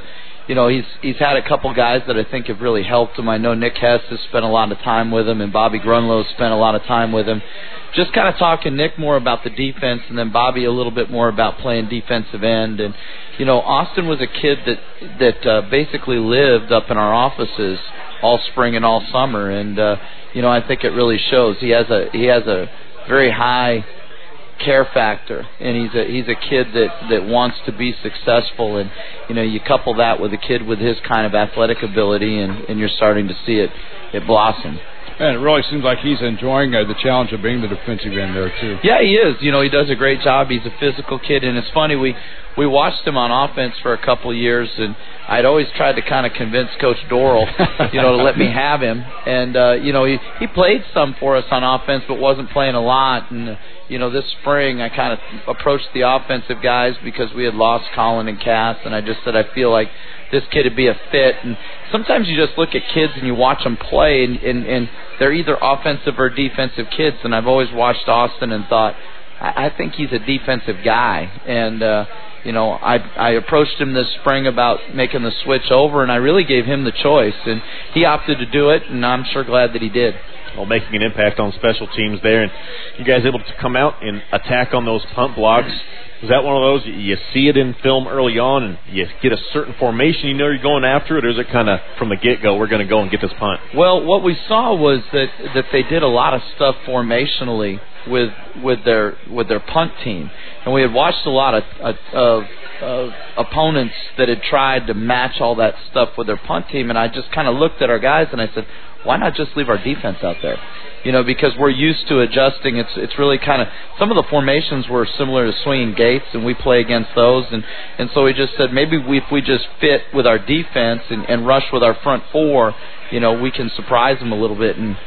you know, he's he's had a couple guys that I think have really helped him. I know Nick Hess has spent a lot of time with him, and Bobby Grunlow has spent a lot of time with him. Just kind of talking Nick more about the defense, and then Bobby a little bit more about playing defensive end. And you know, Austin was a kid that that uh, basically lived up in our offices all spring and all summer, and uh, you know, I think it really shows. He has a he has a very high care factor, and he's a he's a kid that that wants to be successful, and you know, you couple that with a kid with his kind of athletic ability, and and you're starting to see it it blossom. And it really seems like he's enjoying uh, the challenge of being the defensive end there, too. Yeah, he is. You know, he does a great job. He's a physical kid, and it's funny, we, we watched him on offense for a couple of years, and I'd always tried to kind of convince Coach Dorrell, you know, to let me have him. And, uh, you know, he, he played some for us on offense, but wasn't playing a lot. And, uh, you know, this spring I kind of approached the offensive guys because we had lost Colin and Cass, and I just said I feel like this kid would be a fit. And sometimes you just look at kids and you watch them play, and, and, and they're either offensive or defensive kids. And I've always watched Austin and thought, I, I think he's a defensive guy. And, uh, you know, I, I approached him this spring about making the switch over, and I really gave him the choice. And he opted to do it, and I'm sure glad that he did. Well, making an impact on special teams there. And you guys able to come out and attack on those punt blocks. Was that one of those, you see it in film early on and you get a certain formation, you know you're going after it, or is it kind of from the get-go, we're going to go and get this punt? Well, what we saw was that, that they did a lot of stuff formationally with with their with their punt team. And we had watched a lot of, of, of opponents that had tried to match all that stuff with their punt team, and I just kind of looked at our guys and I said, why not just leave our defense out there? You know, because we're used to adjusting. It's it's really kind of, some of the formations were similar to swinging gates, and we play against those. And, and so we just said maybe we, if we just fit with our defense and, and rush with our front four, you know, we can surprise them a little bit. And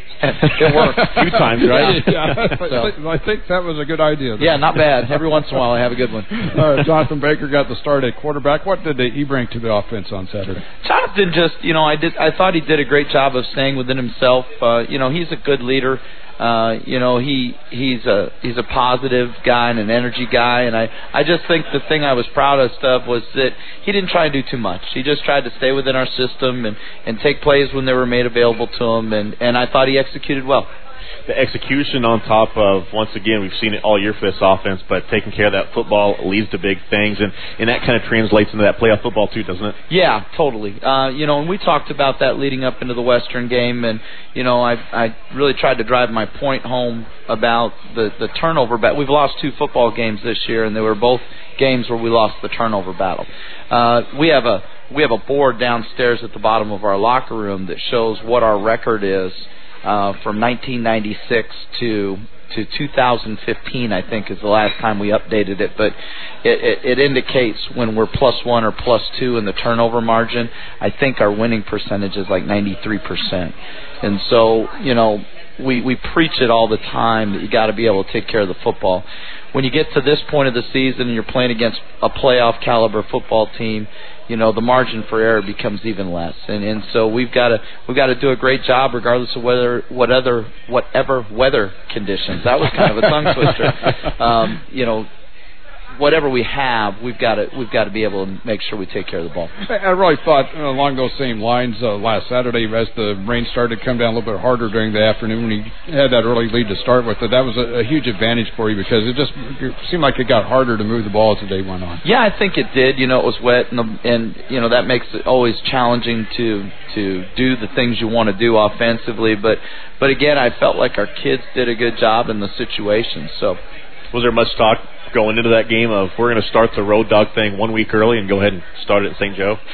it worked a few times, right? Yeah. So. I think that was a good idea. Yeah, not bad. Every once in a while I have a good one. uh, Jonathan Baker got the start at quarterback. What did he bring to the offense on Saturday? Jonathan just, you know, I did. I thought he did a great job of staying within himself. Uh, you know, he's a good leader. Uh, you know, he he's a he's a positive guy and an energy guy, and I, I just think the thing I was proudest of was that he didn't try to do too much. He just tried to stay within our system and, and take plays when they were made available to him, and, and I thought he executed well. The execution on top of, once again, we've seen it all year for this offense, but taking care of that football leads to big things, and, and that kind of translates into that playoff football too, doesn't it? Yeah, totally. Uh, you know, and we talked about that leading up into the Western game, and, you know, I I really tried to drive my point home about the, the turnover battle. We've lost two football games this year, and they were both games where we lost the turnover battle. Uh, we have a we have a board downstairs at the bottom of our locker room that shows what our record is Uh, from nineteen ninety-six to to two thousand fifteen, I think, is the last time we updated it. But it, it, it indicates when we're plus one or plus two in the turnover margin. I think our winning percentage is like ninety-three percent. And so, you know, we, we preach it all the time that you got to be able to take care of the football. When you get to this point of the season and you're playing against a playoff caliber football team, you know, the margin for error becomes even less. And and so we've got to we've got to do a great job regardless of whether what other whatever weather conditions. That was kind of a tongue twister. Um, you know, whatever we have, we've got to we've got to be able to make sure we take care of the ball. I really thought uh, along those same lines uh, last Saturday as the rain started to come down a little bit harder during the afternoon when you had that early lead to start with. That that was a, a huge advantage for you because it just it seemed like it got harder to move the ball as the day went on. Yeah, I think it did. You know, it was wet, and, the, and you know that makes it always challenging to to do the things you want to do offensively. But but again, I felt like our kids did a good job in the situation. So, was there much talk going into that game of we're going to start the road dog thing one week early and go ahead and start it at Saint Joe?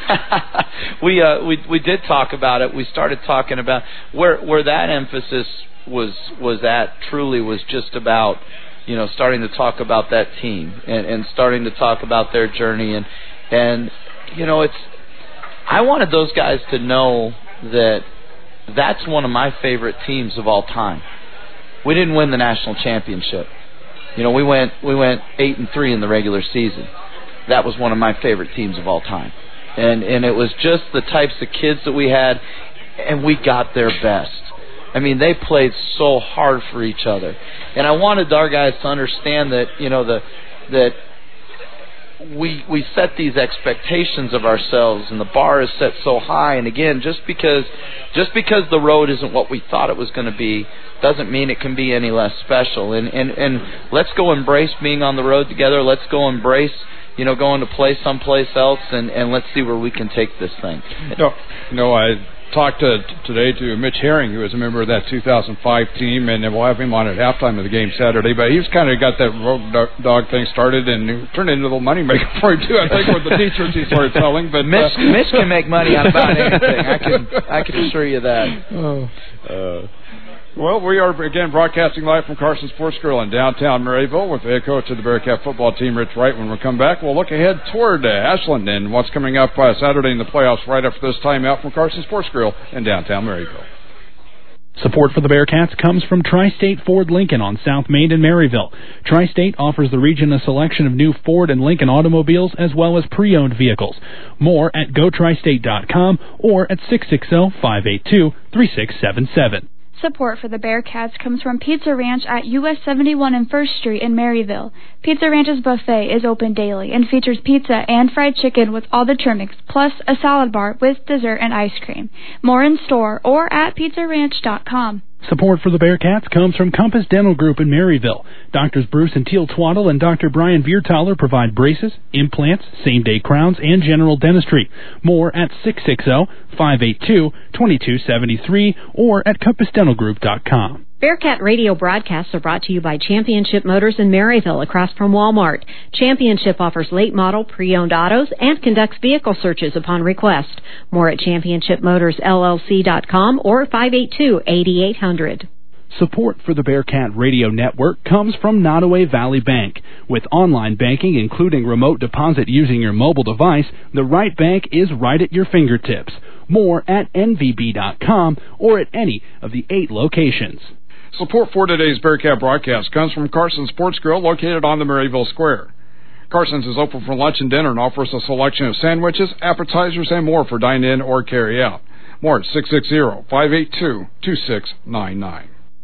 we uh we we did talk about it. We started talking about where where that emphasis was was at truly was just about, you know, starting to talk about that team and, and starting to talk about their journey, and and you know, it's I wanted those guys to know that that's one of my favorite teams of all time. We didn't win the national championship. You know, we went we went eight and three in the regular season. That was one of my favorite teams of all time, and and it was just the types of kids that we had, and we got their best. I mean, they played so hard for each other, and I wanted our guys to understand that, you know, the that we we set these expectations of ourselves, and the bar is set so high. And again, just because just because the road isn't what we thought it was going to be, doesn't mean it can be any less special. And and and let's go embrace being on the road together. Let's go embrace, you know, going to play someplace else, and and let's see where we can take this thing. No, no, I talked to, today to Mitch Herring, who was a member of that two thousand five team, and we'll have him on at halftime of the game Saturday. But he's kind of got that road dog thing started and turned into a little moneymaker for him too. I think with the t-shirts he started selling. But Mitch, uh, Mitch can make money on about anything. I can I can assure you that. Oh. Uh, Well, we are, again, broadcasting live from Carson Sports Grill in downtown Maryville with the head coach of the Bearcat football team, Rich Wright. When we come back, we'll look ahead toward uh, Ashland and what's coming up uh, Saturday in the playoffs right after this timeout from Carson Sports Grill in downtown Maryville. Support for the Bearcats comes from Tri-State Ford Lincoln on South Main in Maryville. Tri-State offers the region a selection of new Ford and Lincoln automobiles as well as pre-owned vehicles. More at go tri state dot com or at six six zero, five eight two, three six seven seven. Support for the Bearcats comes from Pizza Ranch at U S seventy-one and First Street in Maryville. Pizza Ranch's buffet is open daily and features pizza and fried chicken with all the trimmings, plus a salad bar with dessert and ice cream. More in store or at pizza ranch dot com. Support for the Bearcats comes from Compass Dental Group in Maryville. Doctors Bruce and Teal Twaddle and Doctor Brian Viertaler provide braces, implants, same-day crowns, and general dentistry. More at six six zero, five eight two, two two seven three or at compass dental group dot com. Bearcat radio broadcasts are brought to you by Championship Motors in Maryville, across from Walmart. Championship offers late model, pre-owned autos and conducts vehicle searches upon request. More at championship motors L L C dot com or five eight two, eight eight zero zero. Support for the Bearcat Radio Network comes from Nottoway Valley Bank. With online banking, including remote deposit using your mobile device, the right bank is right at your fingertips. More at N V B dot com or at any of the eight locations. Support for today's Bearcat broadcast comes from Carson Sports Grill, located on the Maryville Square. Carson's is open for lunch and dinner and offers a selection of sandwiches, appetizers, and more for dine-in or carry-out. More at six six zero, five eight two, two six nine nine.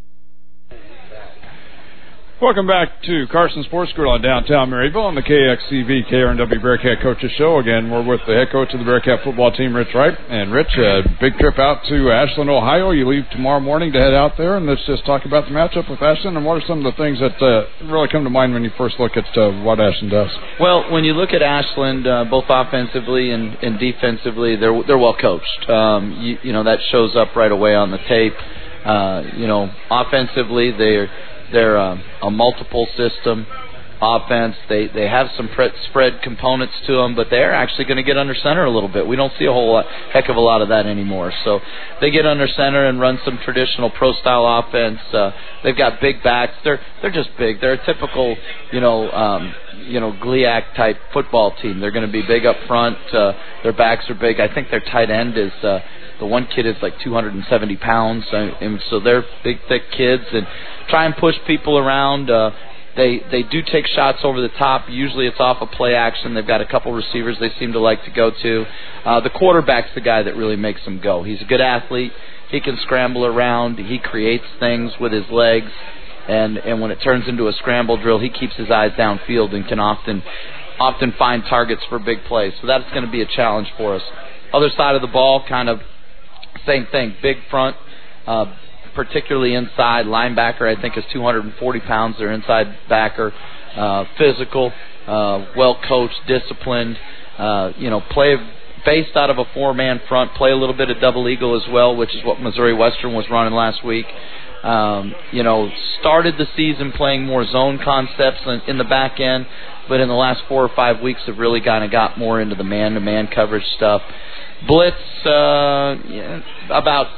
Welcome back to Carson Sports Grill in downtown Maryville on the K X C V K R N W Bearcat Coaches Show. Again, we're with the head coach of the Bearcat football team, Rich Wright. And, Rich, a big trip out to Ashland, Ohio. You leave tomorrow morning to head out there, and let's just talk about the matchup with Ashland. And what are some of the things that uh, really come to mind when you first look at uh, what Ashland does? Well, when you look at Ashland, uh, both offensively and, and defensively, they're they're well coached. Um, you, you know, that shows up right away on the tape. Uh, you know, offensively, they're They're um, a multiple system offense. They they have some pre- spread components to them, but they're actually going to get under center a little bit. We don't see a whole lot, heck of a lot of that anymore. So they get under center and run some traditional pro-style offense. Uh, they've got big backs. They're they're just big. They're a typical, you know, um, you know, GLIAC type football team. They're going to be big up front. Uh, their backs are big. I think their tight end is. Uh, The one kid is like two hundred seventy pounds, and so they're big, thick kids, and try and push people around. Uh, they they do take shots over the top. Usually it's off of play action. They've got a couple receivers they seem to like to go to. Uh, the quarterback's the guy that really makes them go. He's a good athlete. He can scramble around. He creates things with his legs, and, and when it turns into a scramble drill, he keeps his eyes downfield and can often often find targets for big plays. So that's going to be a challenge for us. Other side of the ball, kind of same thing, big front, uh, particularly inside. Linebacker, I think, is two hundred forty pounds. Their inside backer, uh, physical, uh, well-coached, disciplined, uh, you know, play based out of a four-man front, play a little bit of double eagle as well, which is what Missouri Western was running last week. Um, you know, started the season playing more zone concepts in, in the back end, but in the last four or five weeks have really kind of got more into the man-to-man coverage stuff. Blitz, uh, yeah, about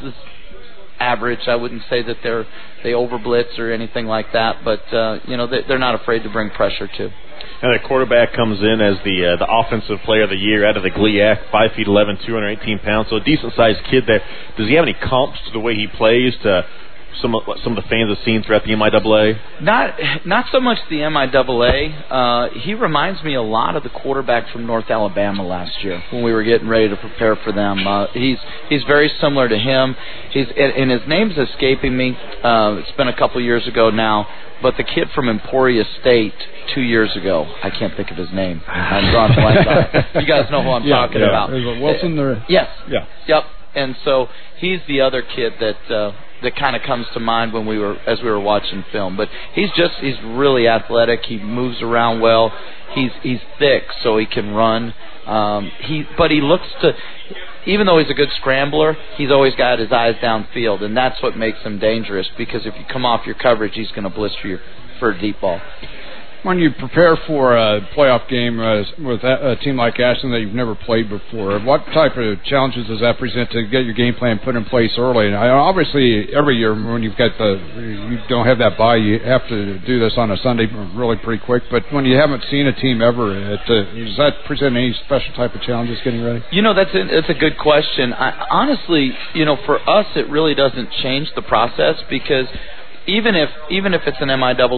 average. I wouldn't say that they're they over blitz or anything like that, but uh, you know they, they're not afraid to bring pressure too. And the quarterback comes in as the uh, the offensive player of the year out of the GLIAC, five feet eleven, two hundred eighteen pounds, so a decent sized kid there. Does he have any comps to the way he plays to some of, some of the fans have seen throughout the M I A A? Not not so much the M I A A. Uh, he reminds me a lot of the quarterback from North Alabama last year when we were getting ready to prepare for them. Uh, he's he's very similar to him. He's and, and his name's escaping me. Uh, it's been a couple years ago now. But the kid from Emporia State two years ago, I can't think of his name. I'm drawing a blank on it. You guys know who I'm yeah, talking yeah. about. Is it Wilson? Or? Yes. Yeah. Yep. And so he's the other kid that uh, that kind of comes to mind when we were as we were watching film. But he's just he's really athletic. He moves around well. He's he's thick, so he can run. Um, he but he looks to. Even though he's a good scrambler, he's always got his eyes downfield, and that's what makes him dangerous, because if you come off your coverage, he's going to blister you for a deep ball. When you prepare for a playoff game uh, with a, a team like Ashland that you've never played before, what type of challenges does that present to get your game plan put in place early? And I, obviously, every year when you've got the you don't have that bye, you have to do this on a Sunday really pretty quick. But when you haven't seen a team ever, it, uh, does that present any special type of challenges getting ready? You know, that's a, that's a good question. I, honestly, you know, for us, it really doesn't change the process, because Even if even if it's an M I A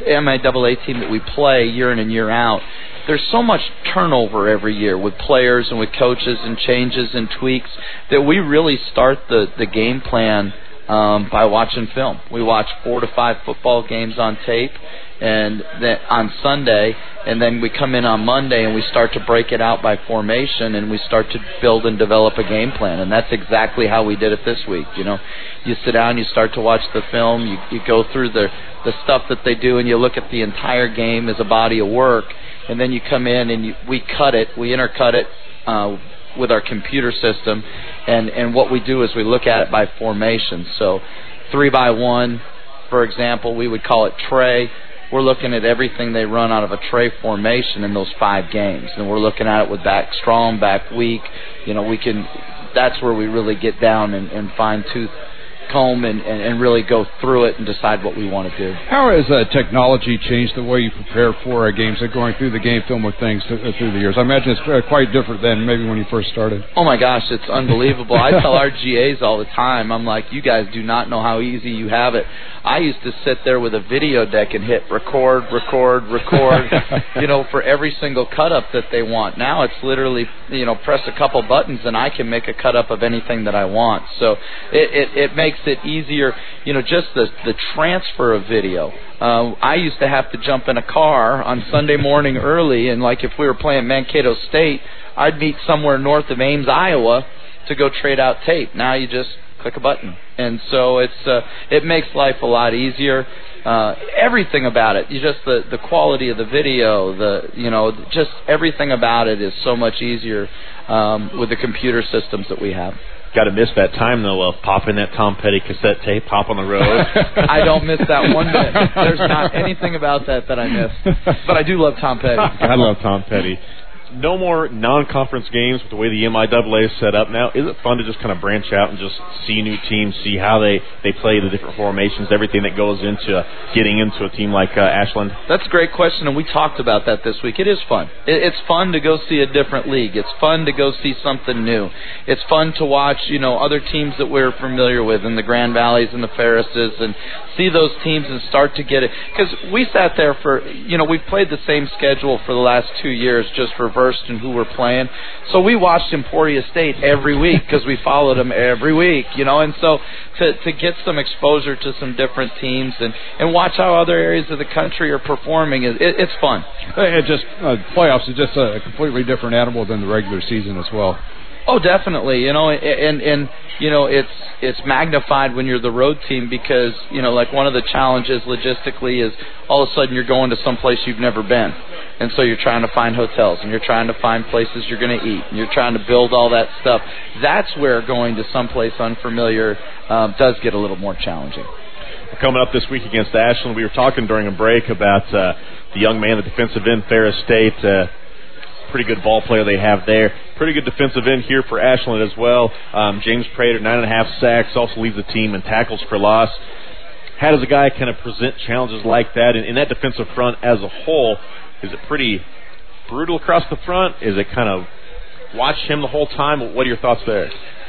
A team that we play year in and year out, there's so much turnover every year with players and with coaches and changes and tweaks that we really start the, the game plan um, by watching film. We watch four to five football games on tape and then on Sunday, and then we come in on Monday and we start to break it out by formation, and we start to build and develop a game plan. And that's exactly how we did it this week. You know, you sit down, you start to watch the film, you, you go through the the stuff that they do, and you look at the entire game as a body of work, and then you come in and you, we cut it, we intercut it uh, with our computer system, and, and what we do is we look at it by formation. So three by one, for example, we would call it tray. We're looking at everything they run out of a tray formation in those five games, and we're looking at it with back strong, back weak. You know, we can. That's where we really get down and, and fine tooth comb and, and, and really go through it and decide what we want to do. How has uh, technology changed the way you prepare for uh, games, and going through the game film with things th- through the years? I imagine it's uh, quite different than maybe when you first started. Oh my gosh, it's unbelievable. I tell our G As all the time, I'm like, you guys do not know how easy you have it. I used to sit there with a video deck and hit record, record, record, you know, for every single cut-up that they want. Now it's literally, you know, press a couple buttons and I can make a cut-up of anything that I want. So it, it, it makes it easier, you know, just the, the transfer of video. Uh, I used to have to jump in a car on Sunday morning early, and like if we were playing Mankato State, I'd meet somewhere north of Ames, Iowa, to go trade out tape. Now you just click a button, and so it's uh, it makes life a lot easier. Uh, everything about it, you just the the quality of the video, the you know just everything about it is so much easier um, with the computer systems that we have. Got to miss that time though of popping that Tom Petty cassette tape, hop on the road. I don't miss that one bit. There's not anything about that that I miss, but I do love Tom Petty. I love Tom Petty. No more non-conference games with the way the M I A A is set up now. Is it fun to just kind of branch out and just see new teams, see how they, they play the different formations, everything that goes into getting into a team like uh, Ashland? That's a great question, and we talked about that this week. It is fun. It, it's fun to go see a different league. It's fun to go see something new. It's fun to watch, you know, other teams that we're familiar with in the Grand Valleys and the Ferrises, and see those teams and start to get it. Because we sat there for, you know, we've played the same schedule for the last two years, just reversed in who we're playing. So we watched Emporia State every week because we followed them every week, you know, and so to to get some exposure to some different teams and, and watch how other areas of the country are performing, it, it, it's fun. It just uh, playoffs is just a completely different animal than the regular season as well. Oh, definitely. You know, and and you know, it's it's magnified when you're the road team because, you know, like one of the challenges logistically is all of a sudden you're going to some place you've never been. And so you're trying to find hotels, and you're trying to find places you're going to eat, and you're trying to build all that stuff. That's where going to someplace unfamiliar um, does get a little more challenging. We're coming up this week against Ashland. We were talking during a break about uh, the young man, the defensive end, Ferris State. Uh, pretty good ball player they have there. Pretty good defensive end here for Ashland as well. Um, James Prater, nine and a half sacks, also leads the team in tackles for loss. How does a guy kind of present challenges like that in, in that defensive front as a whole? Is it pretty brutal across the front? Is it kind of watch him the whole time? What are your thoughts there?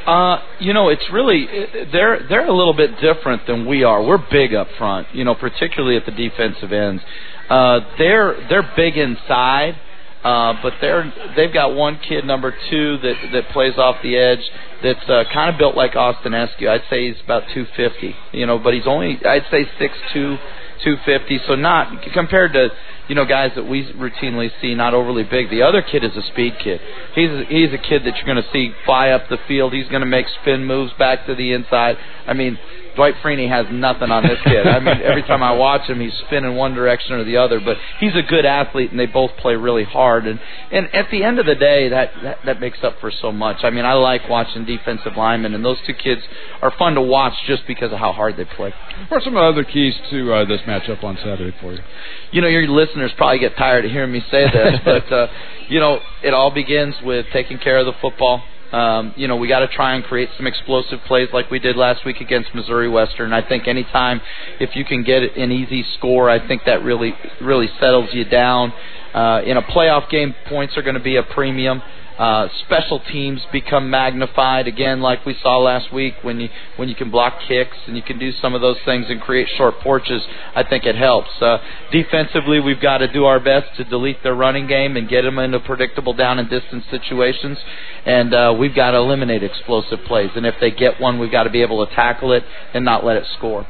Uh, you know, it's really they're they're a little bit different than we are. We're big up front, you know, particularly at the defensive ends. Uh, they're they're big inside, uh, but they're they've got one kid, number two, that that plays off the edge. That's uh, kind of built like Austin Eskew. I'd say he's about two fifty, you know, but he's only I'd say six two, two fifty. So not compared to, you know, guys that we routinely see, not overly big. The other kid is a speed kid. He's a, he's a kid that you're going to see fly up the field. He's going to make spin moves back to the inside. I mean, Dwight Freeney has nothing on this kid. I mean, every time I watch him, he's spinning one direction or the other. But he's a good athlete, and they both play really hard. And and at the end of the day, that that, that makes up for so much. I mean, I like watching defensive linemen, and those two kids are fun to watch just because of how hard they play. What are some other keys to uh, this matchup on Saturday for you? You know, your listeners probably get tired of hearing me say this, but, uh, you know, it all begins with taking care of the football. Um, you know, we got to try and create some explosive plays like we did last week against Missouri Western. I think anytime if you can get an easy score, I think that really, really settles you down. Uh, in a playoff game, points are going to be a premium. Uh, special teams become magnified again, like we saw last week when you when you can block kicks and you can do some of those things and create short porches. I think it helps. Uh, defensively, we've got to do our best to delete their running game and get them into predictable down and distance situations. And uh, we've got to eliminate explosive plays. And if they get one, we've got to be able to tackle it and not let it score.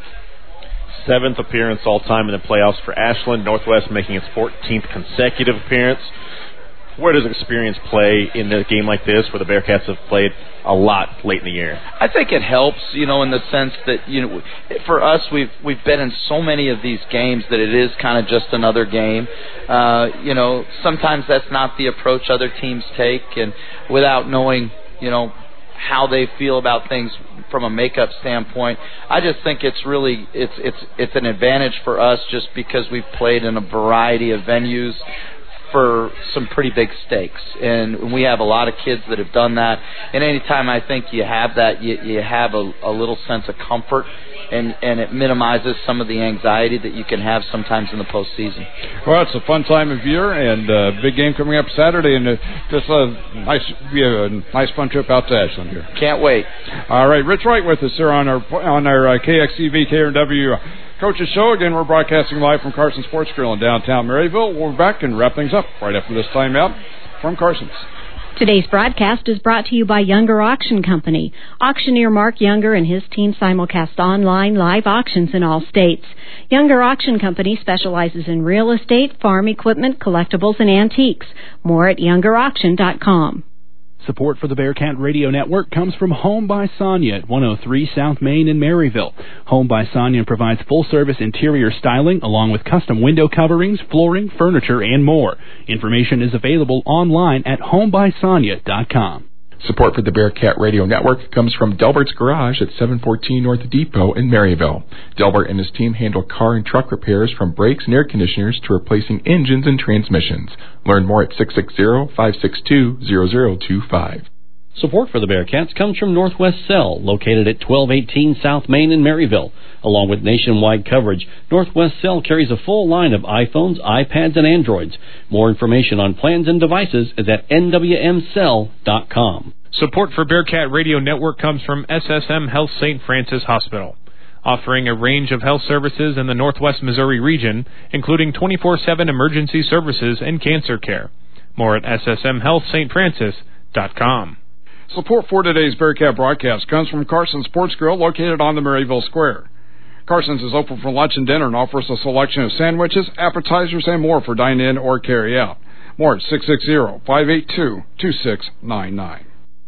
Seventh appearance all time in the playoffs for Ashland. Northwest making its fourteenth consecutive appearance. Where does experience play in a game like this, where the Bearcats have played a lot late in the year? I think it helps, you know, in the sense that, you know, for us, we've we've been in so many of these games that it is kind of just another game. Uh, you know, sometimes that's not the approach other teams take, and without knowing, you know, how they feel about things from a makeup standpoint, I just think it's really it's it's it's an advantage for us just because we've played in a variety of venues for some pretty big stakes, and we have a lot of kids that have done that. And anytime I think you have that, you, you have a, a little sense of comfort, and, and it minimizes some of the anxiety that you can have sometimes in the postseason. Well, it's a fun time of year, and uh, big game coming up Saturday, and uh, just a nice, be a nice fun trip out to Ashland here. Can't wait. All right, Rich Wright with us here on our on our uh, K X C V K R N W Coaches Show. Again, we're broadcasting live from Carson Sports Grill in downtown Maryville. We'll be back and wrap things up right after this timeout from Carson's. Today's broadcast is brought to you by Younger Auction Company. Auctioneer Mark Younger and his team simulcast online live auctions in all states. Younger Auction Company specializes in real estate, farm equipment, collectibles, and antiques. More at younger auction dot com. Support for the Bearcat Radio Network comes from Home by Sonia at one oh three South Main in Maryville. Home by Sonia provides full-service interior styling along with custom window coverings, flooring, furniture, and more. Information is available online at home by sonia dot com. Support for the Bearcat Radio Network comes from Delbert's Garage at seven fourteen North Depot in Maryville. Delbert and his team handle car and truck repairs from brakes and air conditioners to replacing engines and transmissions. Learn more at six six zero, five six two, zero zero two five. Support for the Bearcats comes from Northwest Cell, located at twelve eighteen South Main in Maryville. Along with nationwide coverage, Northwest Cell carries a full line of iPhones, iPads, and Androids. More information on plans and devices is at N W M cell dot com. Support for Bearcat Radio Network comes from S S M Health Saint Francis Hospital, offering a range of health services in the Northwest Missouri region, including twenty-four seven emergency services and cancer care. More at S S M health saint francis dot com. Support for today's Bearcat broadcast comes from Carson Sports Grill, located on the Maryville Square. Carson's is open for lunch and dinner and offers a selection of sandwiches, appetizers, and more for dine-in or carry-out. More at six six zero, five eight two, two six nine nine.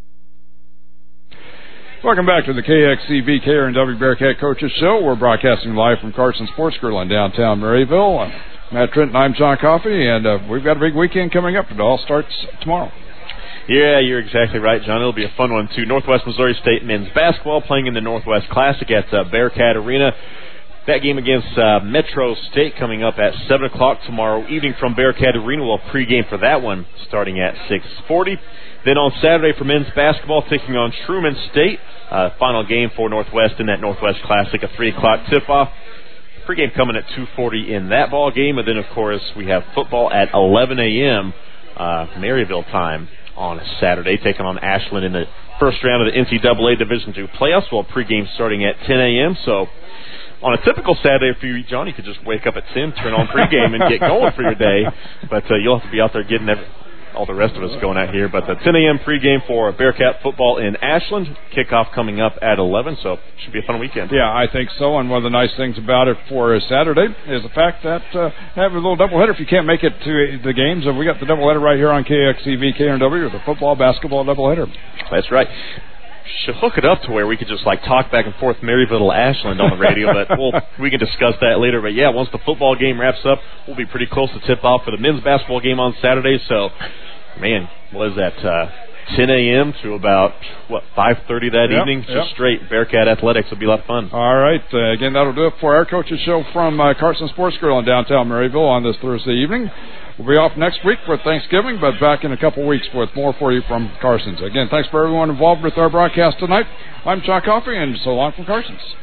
Welcome back to the K X C V K R N W Bearcat Coaches Show. We're broadcasting live from Carson Sports Grill in downtown Maryville. I'm Matt Trenton, I'm John Coffey, and uh, we've got a big weekend coming up. It all starts tomorrow. Yeah, you're exactly right, John. It'll be a fun one, too. Northwest Missouri State men's basketball playing in the Northwest Classic at uh, Bearcat Arena. That game against uh, Metro State coming up at seven o'clock tomorrow evening from Bearcat Arena. We'll pregame for that one starting at six forty. Then on Saturday for men's basketball, taking on Truman State. Uh, final game for Northwest in that Northwest Classic, a three o'clock tip-off. Pregame coming at two forty in that ball game. And then, of course, we have football at eleven a.m. Uh, Maryville time on Saturday, taking on Ashland in the first round of the N C double A Division two playoffs. Well, pregame starting at ten a.m., so on a typical Saturday for you, John, you could just wake up at ten, turn on pregame, and get going for your day. But uh, you'll have to be out there getting every, all the rest of us going out here. But the ten a.m. pregame for Bearcat football in Ashland. Kickoff coming up at eleven, so it should be a fun weekend. Yeah, I think so. And one of the nice things about it for Saturday is the fact that uh, have a little doubleheader. If you can't make it to the games, we got the doubleheader right here on K X C V, K R N W, the football, basketball doubleheader. That's right. Should hook it up to where we could just like talk back and forth Maryville to Ashland on the radio, but we'll, we can discuss that later. But yeah, once the football game wraps up, we'll be pretty close to tip off for the men's basketball game on Saturday. So, man, what is that? Uh, ten a.m. to about what five thirty that yep, evening, just yep. straight Bearcat athletics. It'll be a lot of fun. All right, uh, again, that'll do it for our coaches show from uh, Carson Sports Grill in downtown Maryville on this Thursday evening. We'll be off next week for Thanksgiving, but back in a couple weeks with more for you from Carson's. Again, thanks for everyone involved with our broadcast tonight. I'm Chuck Coffey, and so long from Carson's.